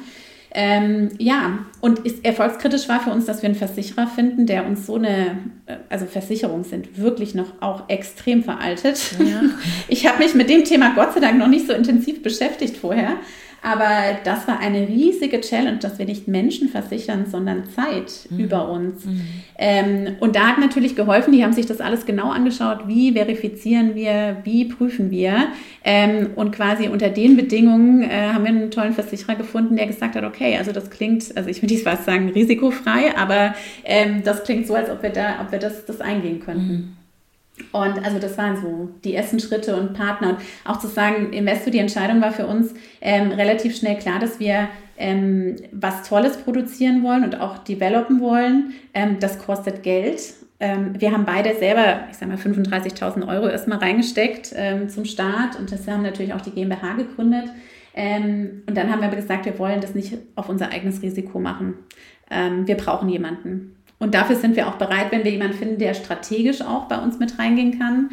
Ähm, ja, und ist, erfolgskritisch war für uns, dass wir einen Versicherer finden, der uns so eine, also Versicherungen sind wirklich noch auch extrem veraltet. Ja. Ich habe mich mit dem Thema Gott sei Dank noch nicht so intensiv beschäftigt vorher, aber das war eine riesige Challenge, dass wir nicht Menschen versichern, sondern Zeit mhm. über uns. Mhm. Ähm, und da hat natürlich geholfen, die haben sich das alles genau angeschaut, wie verifizieren wir, wie prüfen wir. Ähm, und quasi unter den Bedingungen äh, haben wir einen tollen Versicherer gefunden, der gesagt hat, okay, also das klingt, also ich würde nicht fast sagen risikofrei, aber ähm, das klingt so, als ob wir da, ob wir das, das eingehen könnten. Mhm. Und also das waren so die ersten Schritte und Partner. Und auch zu sagen, Investor, die Entscheidung war für uns ähm, relativ schnell klar, dass wir ähm, was Tolles produzieren wollen und auch developen wollen. Ähm, das kostet Geld. Ähm, wir haben beide selber, ich sag mal, fünfunddreißigtausend Euro erstmal reingesteckt ähm, zum Start. Und das haben natürlich auch die GmbH gegründet. Ähm, und dann haben wir aber gesagt, wir wollen das nicht auf unser eigenes Risiko machen. Ähm, wir brauchen jemanden. Und dafür sind wir auch bereit, wenn wir jemanden finden, der strategisch auch bei uns mit reingehen kann,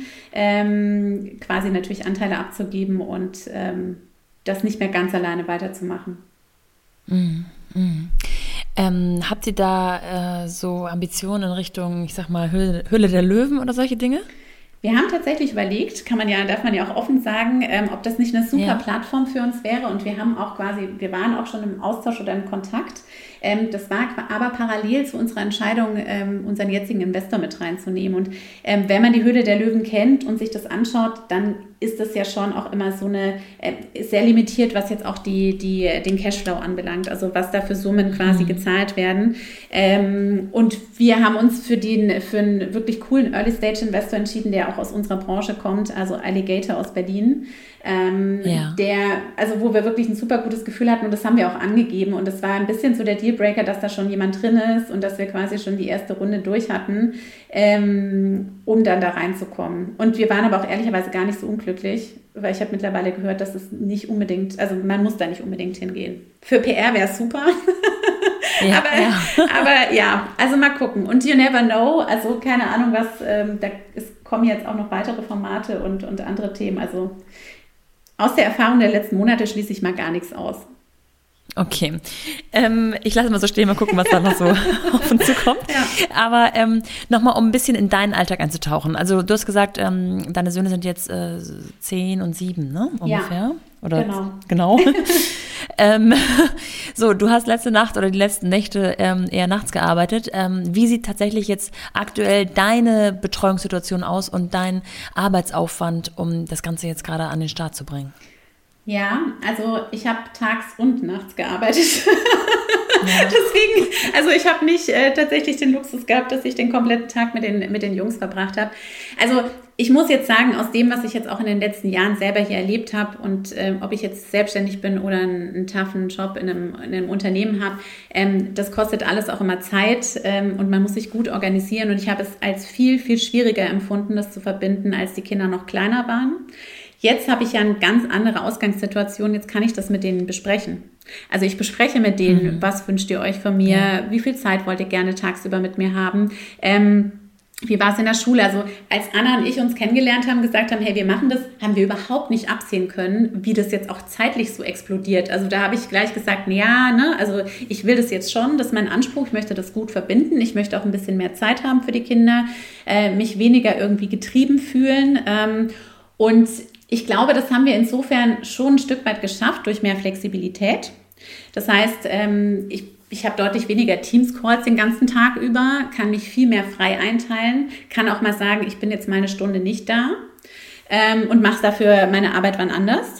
ähm, quasi natürlich Anteile abzugeben und ähm, das nicht mehr ganz alleine weiterzumachen. Mm, mm. Ähm, habt ihr da äh, so Ambitionen in Richtung, ich sag mal, Höhle, Höhle der Löwen oder solche Dinge? Wir haben tatsächlich überlegt, kann man ja, darf man ja auch offen sagen, ähm, ob das nicht eine super ja. Plattform für uns wäre. Und wir haben auch quasi, wir waren auch schon im Austausch oder im Kontakt. Ähm, das war aber parallel zu unserer Entscheidung, ähm, unseren jetzigen Investor mit reinzunehmen. Und ähm, wenn man die Höhle der Löwen kennt und sich das anschaut, dann ist das ja schon auch immer so eine, äh, sehr limitiert, was jetzt auch die, die, den Cashflow anbelangt, also was da für Summen quasi mhm. gezahlt werden. Ähm, und wir haben uns für, den, für einen wirklich coolen Early-Stage-Investor entschieden, der auch aus unserer Branche kommt, also Alligator aus Berlin. Ähm, ja. der, also wo wir wirklich ein super gutes Gefühl hatten und das haben wir auch angegeben und das war ein bisschen so der Dealbreaker, dass da schon jemand drin ist und dass wir quasi schon die erste Runde durch hatten, ähm, um dann da reinzukommen. Und wir waren aber auch ehrlicherweise gar nicht so unglücklich, weil ich habe mittlerweile gehört, dass es nicht unbedingt, also man muss da nicht unbedingt hingehen. Für P R wäre es super. Ja, aber, ja. aber ja, also mal gucken. Und you never know, also keine Ahnung was, ähm, da es kommen jetzt auch noch weitere Formate und, und andere Themen, also aus der Erfahrung der letzten Monate schließe ich mal gar nichts aus. Okay, ähm, ich lasse mal so stehen, mal gucken, was da noch so auf uns zukommt. Ja. Aber ähm, nochmal, um ein bisschen in deinen Alltag einzutauchen. Also du hast gesagt, ähm, deine Söhne sind jetzt äh, zehn und sieben, ne? Ungefähr. Ja, oder genau. genau. ähm, so, du hast letzte Nacht oder die letzten Nächte ähm, eher nachts gearbeitet. Ähm, wie sieht tatsächlich jetzt aktuell deine Betreuungssituation aus und dein Arbeitsaufwand, um das Ganze jetzt gerade an den Start zu bringen? Ja, also ich habe tags und nachts gearbeitet. Ja. Deswegen, also ich habe nicht äh, tatsächlich den Luxus gehabt, dass ich den kompletten Tag mit den, mit den Jungs verbracht habe. Also ich muss jetzt sagen, aus dem, was ich jetzt auch in den letzten Jahren selber hier erlebt habe und ähm, ob ich jetzt selbstständig bin oder einen, einen taffen Job in einem, in einem Unternehmen habe, ähm, das kostet alles auch immer Zeit ähm, und man muss sich gut organisieren. Und ich habe es als viel, viel schwieriger empfunden, das zu verbinden, als die Kinder noch kleiner waren. Jetzt habe ich ja eine ganz andere Ausgangssituation, jetzt kann ich das mit denen besprechen. Also ich bespreche mit denen, mhm. was wünscht ihr euch von mir, ja. wie viel Zeit wollt ihr gerne tagsüber mit mir haben, ähm, wie war es in der Schule? Also als Anna und ich uns kennengelernt haben, gesagt haben, hey, wir machen das, haben wir überhaupt nicht absehen können, wie das jetzt auch zeitlich so explodiert. Also da habe ich gleich gesagt, ja, ne, also ich will das jetzt schon, das ist mein Anspruch, ich möchte das gut verbinden, ich möchte auch ein bisschen mehr Zeit haben für die Kinder, äh, mich weniger irgendwie getrieben fühlen ähm, und ich glaube, das haben wir insofern schon ein Stück weit geschafft durch mehr Flexibilität. Das heißt, ähm, ich, ich habe deutlich weniger Teams-Calls den ganzen Tag über, kann mich viel mehr frei einteilen, kann auch mal sagen, ich bin jetzt mal eine Stunde nicht da ähm, und mache dafür meine Arbeit wann anders.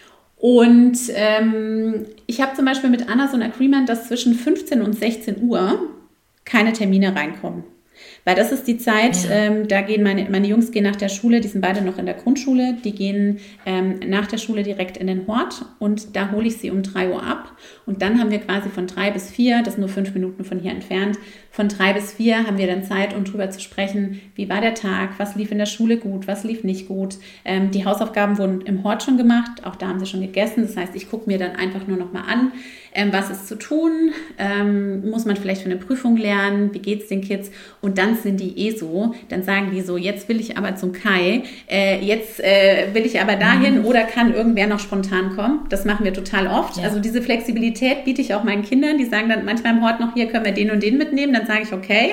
Und ähm, ich habe zum Beispiel mit Anna so ein Agreement, dass zwischen fünfzehn und sechzehn Uhr keine Termine reinkommen. Weil das ist die Zeit, ja. ähm, da gehen meine, meine Jungs gehen nach der Schule, die sind beide noch in der Grundschule, die gehen ähm, nach der Schule direkt in den Hort und da hole ich sie um drei Uhr ab und dann haben wir quasi von drei bis vier, das ist nur fünf Minuten von hier entfernt, von drei bis vier haben wir dann Zeit, um drüber zu sprechen, wie war der Tag, was lief in der Schule gut, was lief nicht gut. Ähm, die Hausaufgaben wurden im Hort schon gemacht, auch da haben sie schon gegessen, das heißt, ich gucke mir dann einfach nur noch mal an, ähm, was ist zu tun, ähm, muss man vielleicht für eine Prüfung lernen, wie geht es den Kids und dann sind die eh so, dann sagen die so, jetzt will ich aber zum Kai, äh, jetzt äh, will ich aber dahin mhm. oder kann irgendwer noch spontan kommen. Das machen wir total oft. Ja. Also diese Flexibilität biete ich auch meinen Kindern, die sagen dann manchmal im Hort noch, hier können wir den und den mitnehmen, dann sage ich, okay.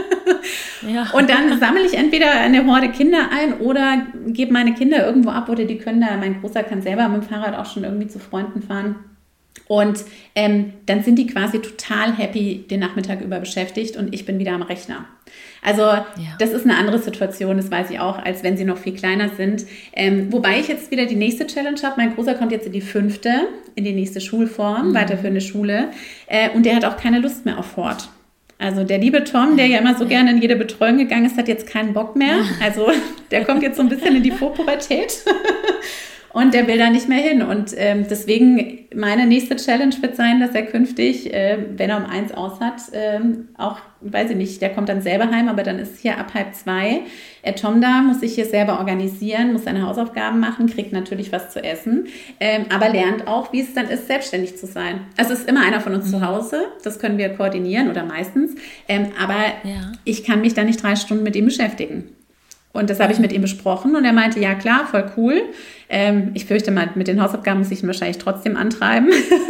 Ja. Und dann sammle ich entweder eine Horde Kinder ein oder gebe meine Kinder irgendwo ab oder die können da, mein Großer kann selber mit dem Fahrrad auch schon irgendwie zu Freunden fahren. Und ähm, dann sind die quasi total happy den Nachmittag über beschäftigt und ich bin wieder am Rechner. Also ja. das ist eine andere Situation, das weiß ich auch, als wenn sie noch viel kleiner sind. Ähm, wobei ich jetzt wieder die nächste Challenge habe. Mein Großer kommt jetzt in die fünfte, in die nächste Schulform, mhm. weiterführende Schule. Äh, und der hat auch keine Lust mehr auf Hort. Also der liebe Tom, der ja immer so gerne in jede Betreuung gegangen ist, hat jetzt keinen Bock mehr. Also der kommt jetzt so ein bisschen in die Vorpubertät. Und der will da nicht mehr hin. Und ähm, deswegen, meine nächste Challenge wird sein, dass er künftig, äh, wenn er um eins aus hat, ähm, auch, weiß ich nicht, der kommt dann selber heim, aber dann ist hier ab halb zwei. Er Tom da, muss sich hier selber organisieren, muss seine Hausaufgaben machen, kriegt natürlich was zu essen, ähm, aber lernt auch, wie es dann ist, selbstständig zu sein. Also es ist immer einer von uns mhm. zu Hause, das können wir koordinieren oder meistens, ähm, aber ja. ich kann mich da nicht drei Stunden mit ihm beschäftigen. Und das habe ich mit ihm besprochen und er meinte, ja klar, voll cool. Ähm, ich fürchte mal, mit den Hausaufgaben muss ich ihn wahrscheinlich trotzdem antreiben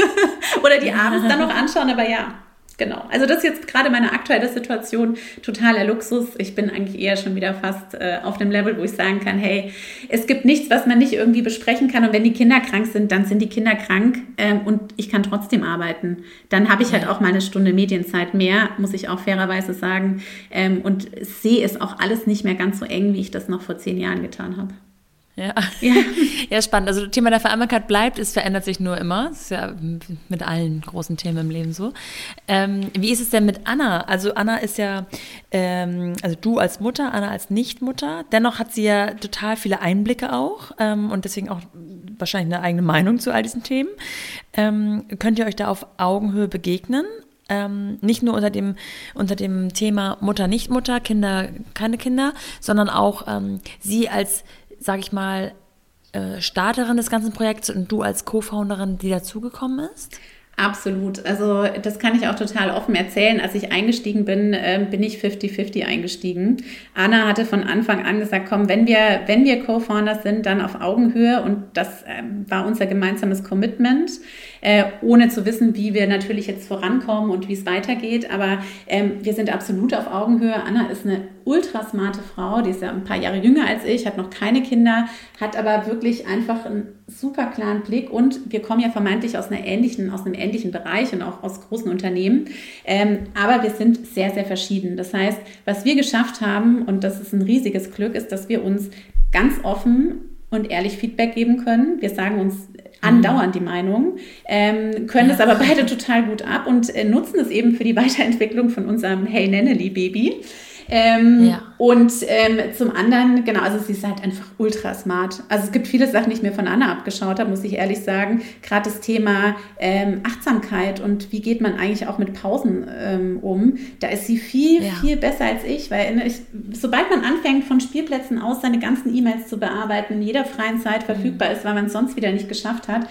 oder die abends dann noch anschauen, aber ja, genau. Also das ist jetzt gerade meine aktuelle Situation, totaler Luxus. Ich bin eigentlich eher schon wieder fast äh, auf dem Level, wo ich sagen kann, hey, es gibt nichts, was man nicht irgendwie besprechen kann und wenn die Kinder krank sind, dann sind die Kinder krank ähm, und ich kann trotzdem arbeiten. Dann habe ich halt auch mal eine Stunde Medienzeit mehr, muss ich auch fairerweise sagen, ähm, und sehe es auch alles nicht mehr ganz so eng, wie ich das noch vor zehn Jahren getan habe. Ja. Ja. Ja, spannend. Also das Thema der Vereinbarkeit bleibt, es verändert sich nur immer. Das ist ja mit allen großen Themen im Leben so. Ähm, wie ist es denn mit Anna? Also Anna ist ja, ähm, also du als Mutter, Anna als Nichtmutter. Dennoch hat sie ja total viele Einblicke auch ähm, und deswegen auch wahrscheinlich eine eigene Meinung zu all diesen Themen. Ähm, könnt ihr euch da auf Augenhöhe begegnen? Ähm, nicht nur unter dem, unter dem Thema Mutter, Nichtmutter, Kinder, keine Kinder, sondern auch ähm, sie als, sag ich mal, äh, Starterin des ganzen Projekts und du als Co-Founderin, die dazugekommen ist? Absolut. Also das kann ich auch total offen erzählen. Als ich eingestiegen bin, äh, bin ich fünfzig fünfzig eingestiegen. Anna hatte von Anfang an gesagt, komm, wenn wir, wenn wir Co-Founders sind, dann auf Augenhöhe. Und das äh, war unser gemeinsames Commitment, äh, ohne zu wissen, wie wir natürlich jetzt vorankommen und wie es weitergeht. Aber ähm, wir sind absolut auf Augenhöhe. Anna ist eine ultra smarte Frau, die ist ja ein paar Jahre jünger als ich, hat noch keine Kinder, hat aber wirklich einfach einen super klaren Blick und wir kommen ja vermeintlich aus einer ähnlichen, aus einem ähnlichen Bereich und auch aus großen Unternehmen, ähm, aber wir sind sehr, sehr verschieden. Das heißt, was wir geschafft haben, und das ist ein riesiges Glück, ist, dass wir uns ganz offen und ehrlich Feedback geben können. Wir sagen uns andauernd die Meinung, ähm, können das aber beide total gut ab und äh, nutzen es eben für die Weiterentwicklung von unserem Hey Nenneli Baby. Ähm, ja. Und ähm, zum anderen, genau, also sie ist halt einfach ultra smart. Also es gibt viele Sachen, die ich mir von Anna abgeschaut habe, muss ich ehrlich sagen. Gerade das Thema ähm, Achtsamkeit und wie geht man eigentlich auch mit Pausen ähm, um. Da ist sie viel, ja. viel besser als ich, weil ich, sobald man anfängt, von Spielplätzen aus seine ganzen E-Mails zu bearbeiten, in jeder freien Zeit verfügbar ist, weil man es sonst wieder nicht geschafft hat,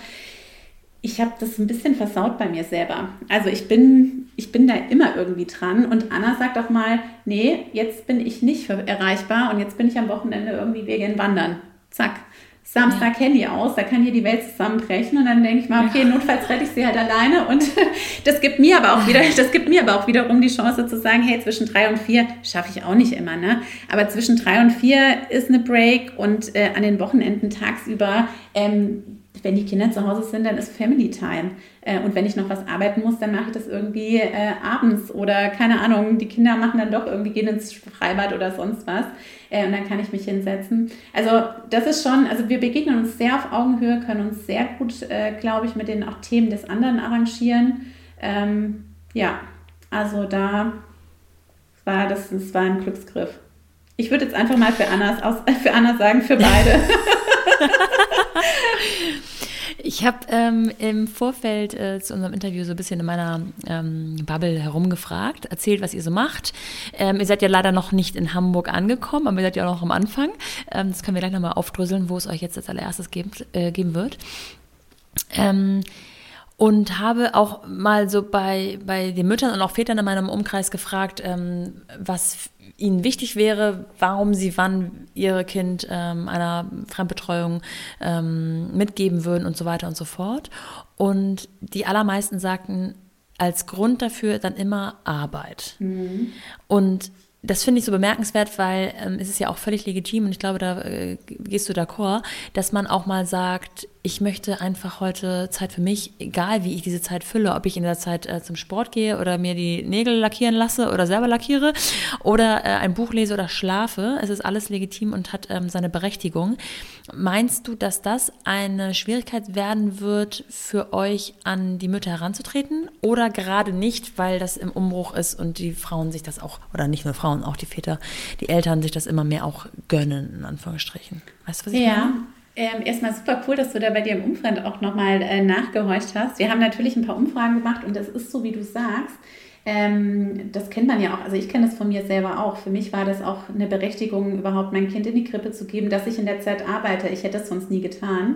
ich habe das ein bisschen versaut bei mir selber. Also ich bin, ich bin da immer irgendwie dran. Und Anna sagt auch mal, nee, jetzt bin ich nicht erreichbar und jetzt bin ich am Wochenende irgendwie wegen Wandern. Zack. Samstag ja. Handy aus, da kann hier die Welt zusammenbrechen und dann denke ich mal, okay, ja. notfalls rette ich sie halt alleine und das gibt mir aber auch wieder, das gibt mir aber auch wiederum die Chance zu sagen, hey, zwischen drei und vier schaffe ich auch nicht immer, ne? Aber zwischen drei und vier ist eine Break und äh, an den Wochenenden tagsüber, ähm, wenn die Kinder zu Hause sind, dann ist Family Time. Äh, und wenn ich noch was arbeiten muss, dann mache ich das irgendwie äh, abends oder keine Ahnung, die Kinder machen dann doch irgendwie, gehen ins Freibad oder sonst was. Äh, und dann kann ich mich hinsetzen. Also das ist schon, also wir begegnen uns sehr auf Augenhöhe, können uns sehr gut, äh, glaube ich, mit den auch Themen des anderen arrangieren. Ähm, ja, also da war das, das war ein Glücksgriff. Ich würde jetzt einfach mal für, Annas aus, für Anna sagen, für beide. Ich habe ähm, im Vorfeld äh, zu unserem Interview so ein bisschen in meiner ähm, Bubble herumgefragt, erzählt, was ihr so macht. Ähm, ihr seid ja leider noch nicht in Hamburg angekommen, aber ihr seid ja auch noch am Anfang. Ähm, das können wir gleich nochmal aufdröseln, wo es euch jetzt als allererstes geben, äh, geben wird. Ähm, und habe auch mal so bei, bei den Müttern und auch Vätern in meinem Umkreis gefragt, ähm, was ihnen wichtig wäre, warum sie wann ihr Kind ähm, einer Fremdbetreuung ähm, mitgeben würden und so weiter und so fort. Und die allermeisten sagten, als Grund dafür dann immer Arbeit. Mhm. Und das finde ich so bemerkenswert, weil ähm, es ist ja auch völlig legitim und ich glaube, da äh, gehst du d'accord, dass man auch mal sagt, ich möchte einfach heute Zeit für mich, egal wie ich diese Zeit fülle, ob ich in der Zeit äh, zum Sport gehe oder mir die Nägel lackieren lasse oder selber lackiere oder äh, ein Buch lese oder schlafe. Es ist alles legitim und hat ähm, seine Berechtigung. Meinst du, dass das eine Schwierigkeit werden wird, für euch an die Mütter heranzutreten oder gerade nicht, weil das im Umbruch ist und die Frauen sich das auch, oder nicht nur Frauen, auch die Väter, die Eltern sich das immer mehr auch gönnen, in Anführungsstrichen? Weißt du, was ich ja. meine? Ähm, erstmal super cool, dass du da bei dir im Umfeld auch nochmal äh, nachgehorcht hast. Wir haben natürlich ein paar Umfragen gemacht und das ist so, wie du sagst. Ähm, das kennt man ja auch, also ich kenne das von mir selber auch. Für mich war das auch eine Berechtigung, überhaupt mein Kind in die Krippe zu geben, dass ich in der Zeit arbeite. Ich hätte das sonst nie getan.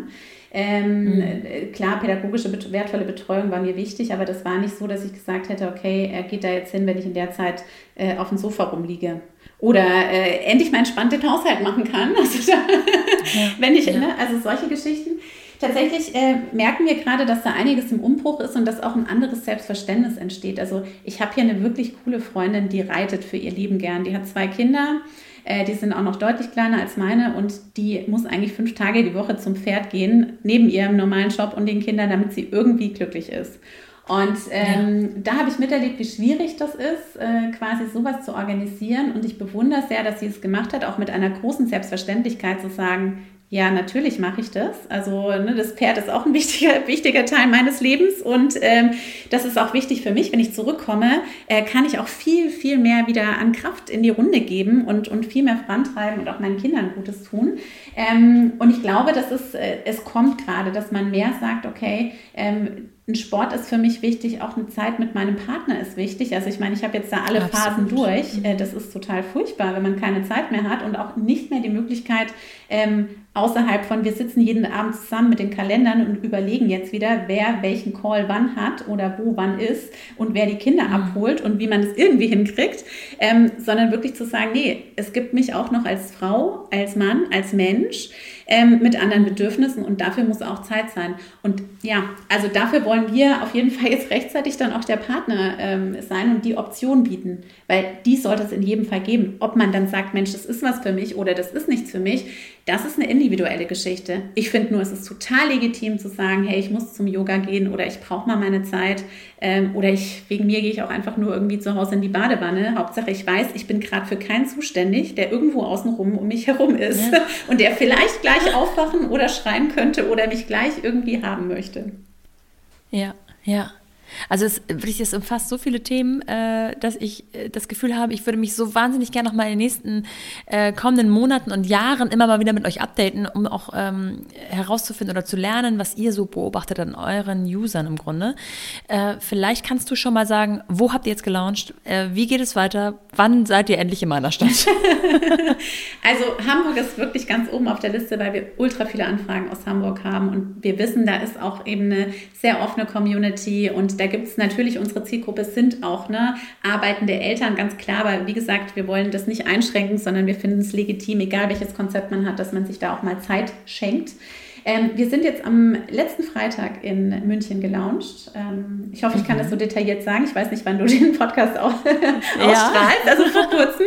Ähm, mhm. Klar, pädagogische, wertvolle Betreuung war mir wichtig, aber das war nicht so, dass ich gesagt hätte, okay, er geht da jetzt hin, wenn ich in der Zeit äh, auf dem Sofa rumliege. Oder äh, endlich mal entspannt den Haushalt machen kann. Also, da, ja. wenn ich, ja. ne, also solche Geschichten. Tatsächlich äh, merken wir gerade, dass da einiges im Umbruch ist und dass auch ein anderes Selbstverständnis entsteht. Also ich habe hier eine wirklich coole Freundin, die reitet für ihr Leben gern. Die hat zwei Kinder, äh, die sind auch noch deutlich kleiner als meine und die muss eigentlich fünf Tage die Woche zum Pferd gehen, neben ihrem normalen Job und den Kindern, damit sie irgendwie glücklich ist. Und ähm, ja. da habe ich miterlebt, wie schwierig das ist, äh, quasi sowas zu organisieren. Und ich bewundere sehr, dass sie es gemacht hat, auch mit einer großen Selbstverständlichkeit zu sagen, ja, natürlich mache ich das. Also ne, das Pferd ist auch ein wichtiger, wichtiger Teil meines Lebens und ähm, das ist auch wichtig für mich. Wenn ich zurückkomme, äh, kann ich auch viel, viel mehr wieder an Kraft in die Runde geben und, und viel mehr vorantreiben und auch meinen Kindern Gutes tun. Ähm, und ich glaube, dass es, äh, es kommt gerade, dass man mehr sagt, okay, ähm, ein Sport ist für mich wichtig, auch eine Zeit mit meinem Partner ist wichtig. Also ich meine, ich habe jetzt da alle Absolut. Phasen durch. Das ist total furchtbar, wenn man keine Zeit mehr hat und auch nicht mehr die Möglichkeit, ähm, außerhalb von, wir sitzen jeden Abend zusammen mit den Kalendern und überlegen jetzt wieder, wer welchen Call wann hat oder wo wann ist und wer die Kinder mhm. abholt und wie man das irgendwie hinkriegt, ähm, sondern wirklich zu sagen, nee, es gibt mich auch noch als Frau, als Mann, als Mensch, Ähm, mit anderen Bedürfnissen und dafür muss auch Zeit sein. Und ja, also dafür wollen wir auf jeden Fall jetzt rechtzeitig dann auch der Partner ähm, sein und die Option bieten, weil die sollte es in jedem Fall geben. Ob man dann sagt, Mensch, das ist was für mich oder das ist nichts für mich, das ist eine individuelle Geschichte. Ich finde nur, es ist total legitim zu sagen, hey, ich muss zum Yoga gehen oder ich brauche mal meine Zeit ähm, oder ich wegen mir gehe ich auch einfach nur irgendwie zu Hause in die Badewanne. Hauptsache, ich weiß, ich bin gerade für keinen zuständig, der irgendwo außenrum um mich herum ist ja. und der vielleicht gleich aufwachen oder schreien könnte oder mich gleich irgendwie haben möchte. Ja, ja. Also es, wirklich, es umfasst so viele Themen, äh, dass ich äh, das Gefühl habe, ich würde mich so wahnsinnig gerne noch mal in den nächsten äh, kommenden Monaten und Jahren immer mal wieder mit euch updaten, um auch ähm, herauszufinden oder zu lernen, was ihr so beobachtet an euren Usern im Grunde. Äh, vielleicht kannst du schon mal sagen, wo habt ihr jetzt gelauncht? Äh, wie geht es weiter? Wann seid ihr endlich in meiner Stadt? Also Hamburg ist wirklich ganz oben auf der Liste, weil wir ultra viele Anfragen aus Hamburg haben und wir wissen, da ist auch eben eine sehr offene Community und da gibt es natürlich, unsere Zielgruppe sind auch ne, arbeitende Eltern, ganz klar, aber wie gesagt, wir wollen das nicht einschränken, sondern wir finden es legitim, egal welches Konzept man hat, dass man sich da auch mal Zeit schenkt. Ähm, wir sind jetzt am letzten Freitag in München gelauncht. Ähm, ich hoffe, ich kann das so detailliert sagen. Ich weiß nicht, wann du den Podcast auch ja. ausstrahlst, also vor kurzem.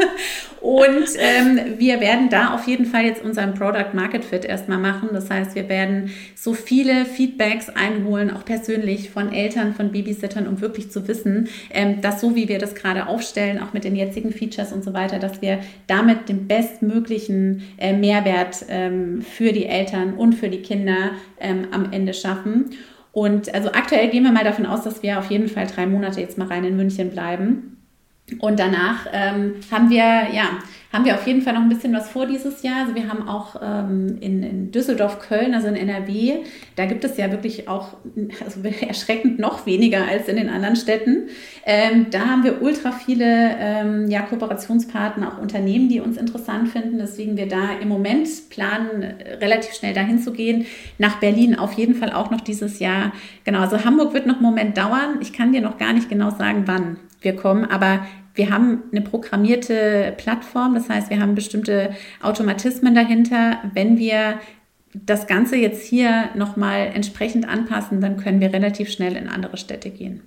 Und ähm, wir werden da auf jeden Fall jetzt unseren Product Market Fit erstmal machen. Das heißt, wir werden so viele Feedbacks einholen, auch persönlich von Eltern, von Babysittern, um wirklich zu wissen, ähm, dass so wie wir das gerade aufstellen, auch mit den jetzigen Features und so weiter, dass wir damit den bestmöglichen äh, Mehrwert ähm, für die Eltern und für die Kinder ähm, am Ende schaffen. Und also aktuell gehen wir mal davon aus, dass wir auf jeden Fall drei Monate jetzt mal rein in München bleiben. Und danach ähm, haben wir, ja, haben wir auf jeden Fall noch ein bisschen was vor dieses Jahr. Also wir haben auch ähm, in, in Düsseldorf, Köln, also in N R W, da gibt es ja wirklich auch also erschreckend noch weniger als in den anderen Städten. Ähm, da haben wir ultra viele ähm, ja, Kooperationspartner, auch Unternehmen, die uns interessant finden, weswegen wir da im Moment planen, relativ schnell dahin zu gehen. Nach Berlin auf jeden Fall auch noch dieses Jahr. Genau, also Hamburg wird noch einen Moment dauern. Ich kann dir noch gar nicht genau sagen, wann wir kommen, aber wir haben eine programmierte Plattform, das heißt, wir haben bestimmte Automatismen dahinter. Wenn wir das Ganze jetzt hier nochmal entsprechend anpassen, dann können wir relativ schnell in andere Städte gehen.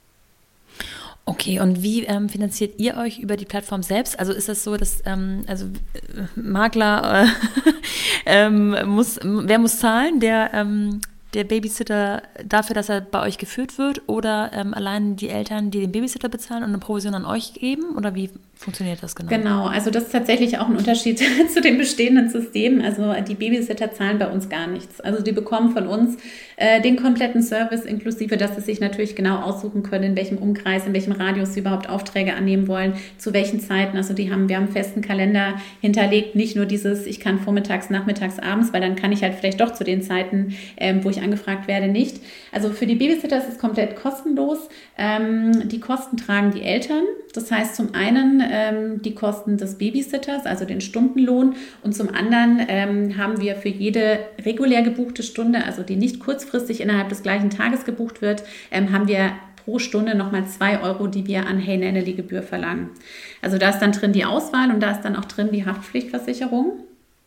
Okay, und wie ähm, finanziert ihr euch über die Plattform selbst? Also ist das so, dass ähm, also äh, Makler äh, ähm, muss, wer muss zahlen? Der ähm der Babysitter dafür, dass er bei euch geführt wird oder ähm, allein die Eltern, die den Babysitter bezahlen und eine Provision an euch geben? Oder wie funktioniert das genau? Genau, also das ist tatsächlich auch ein Unterschied zu dem bestehenden System. Also die Babysitter zahlen bei uns gar nichts. Also die bekommen von uns äh, den kompletten Service inklusive, dass sie sich natürlich genau aussuchen können, in welchem Umkreis, in welchem Radius sie überhaupt Aufträge annehmen wollen, zu welchen Zeiten. Also die haben, wir haben einen festen Kalender hinterlegt, nicht nur dieses, ich kann vormittags, nachmittags, abends, weil dann kann ich halt vielleicht doch zu den Zeiten, ähm, wo ich angefragt werde, nicht. Also für die Babysitter ist es komplett kostenlos. Ähm, die Kosten tragen die Eltern. Das heißt zum einen ähm, die Kosten des Babysitters, also den Stundenlohn, und zum anderen ähm, haben wir für jede regulär gebuchte Stunde, also die nicht kurzfristig innerhalb des gleichen Tages gebucht wird, ähm, haben wir pro Stunde nochmal zwei Euro, die wir an Hey Nannely Gebühr verlangen. Also da ist dann drin die Auswahl und da ist dann auch drin die Haftpflichtversicherung.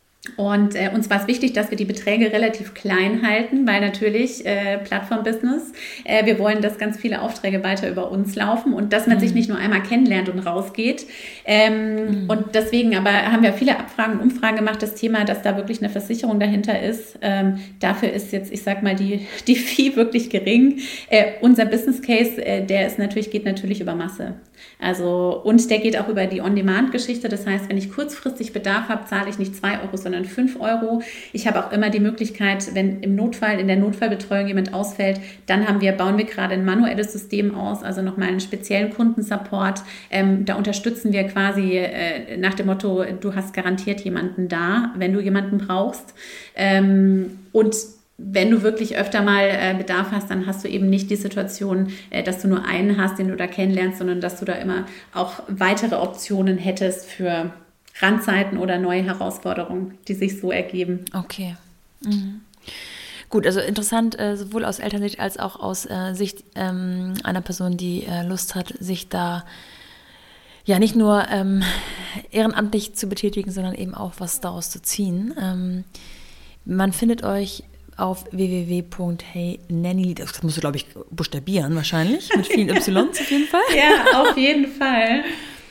Und äh, uns war es wichtig, dass wir die Beträge relativ klein halten, weil natürlich äh, Plattform-Business, äh, wir wollen, dass ganz viele Aufträge weiter über uns laufen und dass man mhm. sich nicht nur einmal kennenlernt und rausgeht. Ähm, mhm. Und deswegen aber haben wir viele Abfragen und Umfragen gemacht, das Thema, dass da wirklich eine Versicherung dahinter ist. Ähm, dafür ist jetzt, ich sag mal, die, die Fee wirklich gering. Äh, unser Business Case, äh, der ist natürlich, geht natürlich über Masse. Also, und der geht auch über die On-Demand-Geschichte. Das heißt, wenn ich kurzfristig Bedarf habe, zahle ich nicht zwei Euro, sondern fünf Euro. Ich habe auch immer die Möglichkeit, wenn im Notfall, in der Notfallbetreuung jemand ausfällt, dann haben wir, bauen wir gerade ein manuelles System aus, also nochmal einen speziellen Kundensupport. Ähm, da unterstützen wir quasi äh, nach dem Motto, du hast garantiert jemanden da, wenn du jemanden brauchst. Ähm, und wenn du wirklich öfter mal äh, Bedarf hast, dann hast du eben nicht die Situation, äh, dass du nur einen hast, den du da kennenlernst, sondern dass du da immer auch weitere Optionen hättest für Randzeiten oder neue Herausforderungen, die sich so ergeben. Okay. Mhm. Gut, also interessant, äh, sowohl aus Elternsicht als auch aus äh, Sicht ähm, einer Person, die äh, Lust hat, sich da ja nicht nur ähm, ehrenamtlich zu betätigen, sondern eben auch was daraus zu ziehen. Ähm, man findet euch auf w w w punkt hey nannely, das musst du, glaube ich, buchstabieren wahrscheinlich, mit vielen Ys auf jeden Fall. Ja, auf jeden Fall.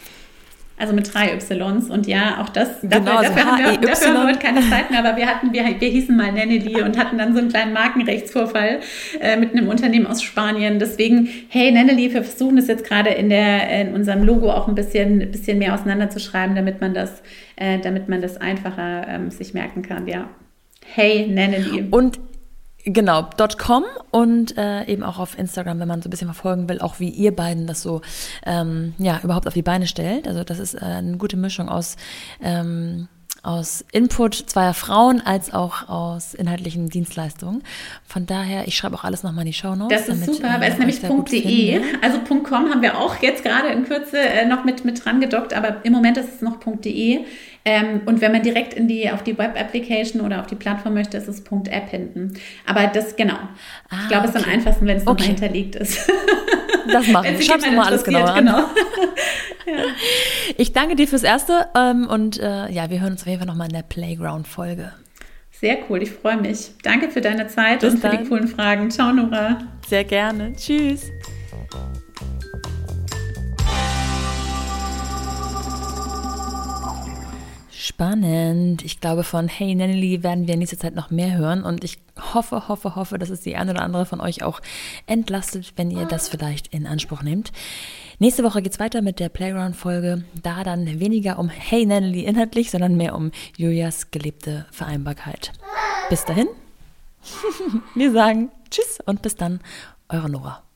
Also mit drei Ys und ja, auch das, dafür, genau, dafür, so haben, wir, dafür haben wir heute keine Zeit mehr, aber wir hatten, wir, wir hießen mal Nannely und hatten dann so einen kleinen Markenrechtsvorfall äh, mit einem Unternehmen aus Spanien. Deswegen, hey Nannely, wir versuchen es jetzt gerade in der in unserem Logo auch ein bisschen, ein bisschen mehr auseinanderzuschreiben, damit man das, äh, damit man das einfacher ähm, sich merken kann, ja. Hey Nannely. Und genau, .com und äh, eben auch auf Instagram, wenn man so ein bisschen verfolgen will, auch wie ihr beiden das so ähm, ja überhaupt auf die Beine stellt. Also das ist äh, eine gute Mischung aus ähm, aus Input zweier Frauen als auch aus inhaltlichen Dienstleistungen. Von daher, ich schreibe auch alles nochmal in die Shownotes. Das ist damit, super, weil äh, es nämlich .de, also .com haben wir auch jetzt gerade in Kürze äh, noch mit, mit dran gedockt, aber im Moment ist es noch .de. Ähm, und wenn man direkt in die, auf die Web-Application oder auf die Plattform möchte, ist es .app hinten. Aber das, genau. Ah, ich glaube, es ist okay. Am einfachsten, wenn es okay. nochmal hinterlegt ist. Das machen wir. Schreib's nochmal alles genauer an. Genau. Ja. Ich danke dir fürs Erste ähm, und äh, ja, wir hören uns auf jeden Fall nochmal in der Playground-Folge. Sehr cool, ich freue mich. Danke für deine Zeit Bis und dann. für die coolen Fragen. Ciao, Nora. Sehr gerne. Tschüss. Spannend. Ich glaube, von Hey Nannely werden wir in nächster Zeit noch mehr hören und ich hoffe, hoffe, hoffe, dass es die eine oder andere von euch auch entlastet, wenn ihr das vielleicht in Anspruch nehmt. Nächste Woche geht's weiter mit der Playground-Folge, da dann weniger um Hey Nannely inhaltlich, sondern mehr um Julias gelebte Vereinbarkeit. Bis dahin, wir sagen Tschüss und bis dann, eure Nora.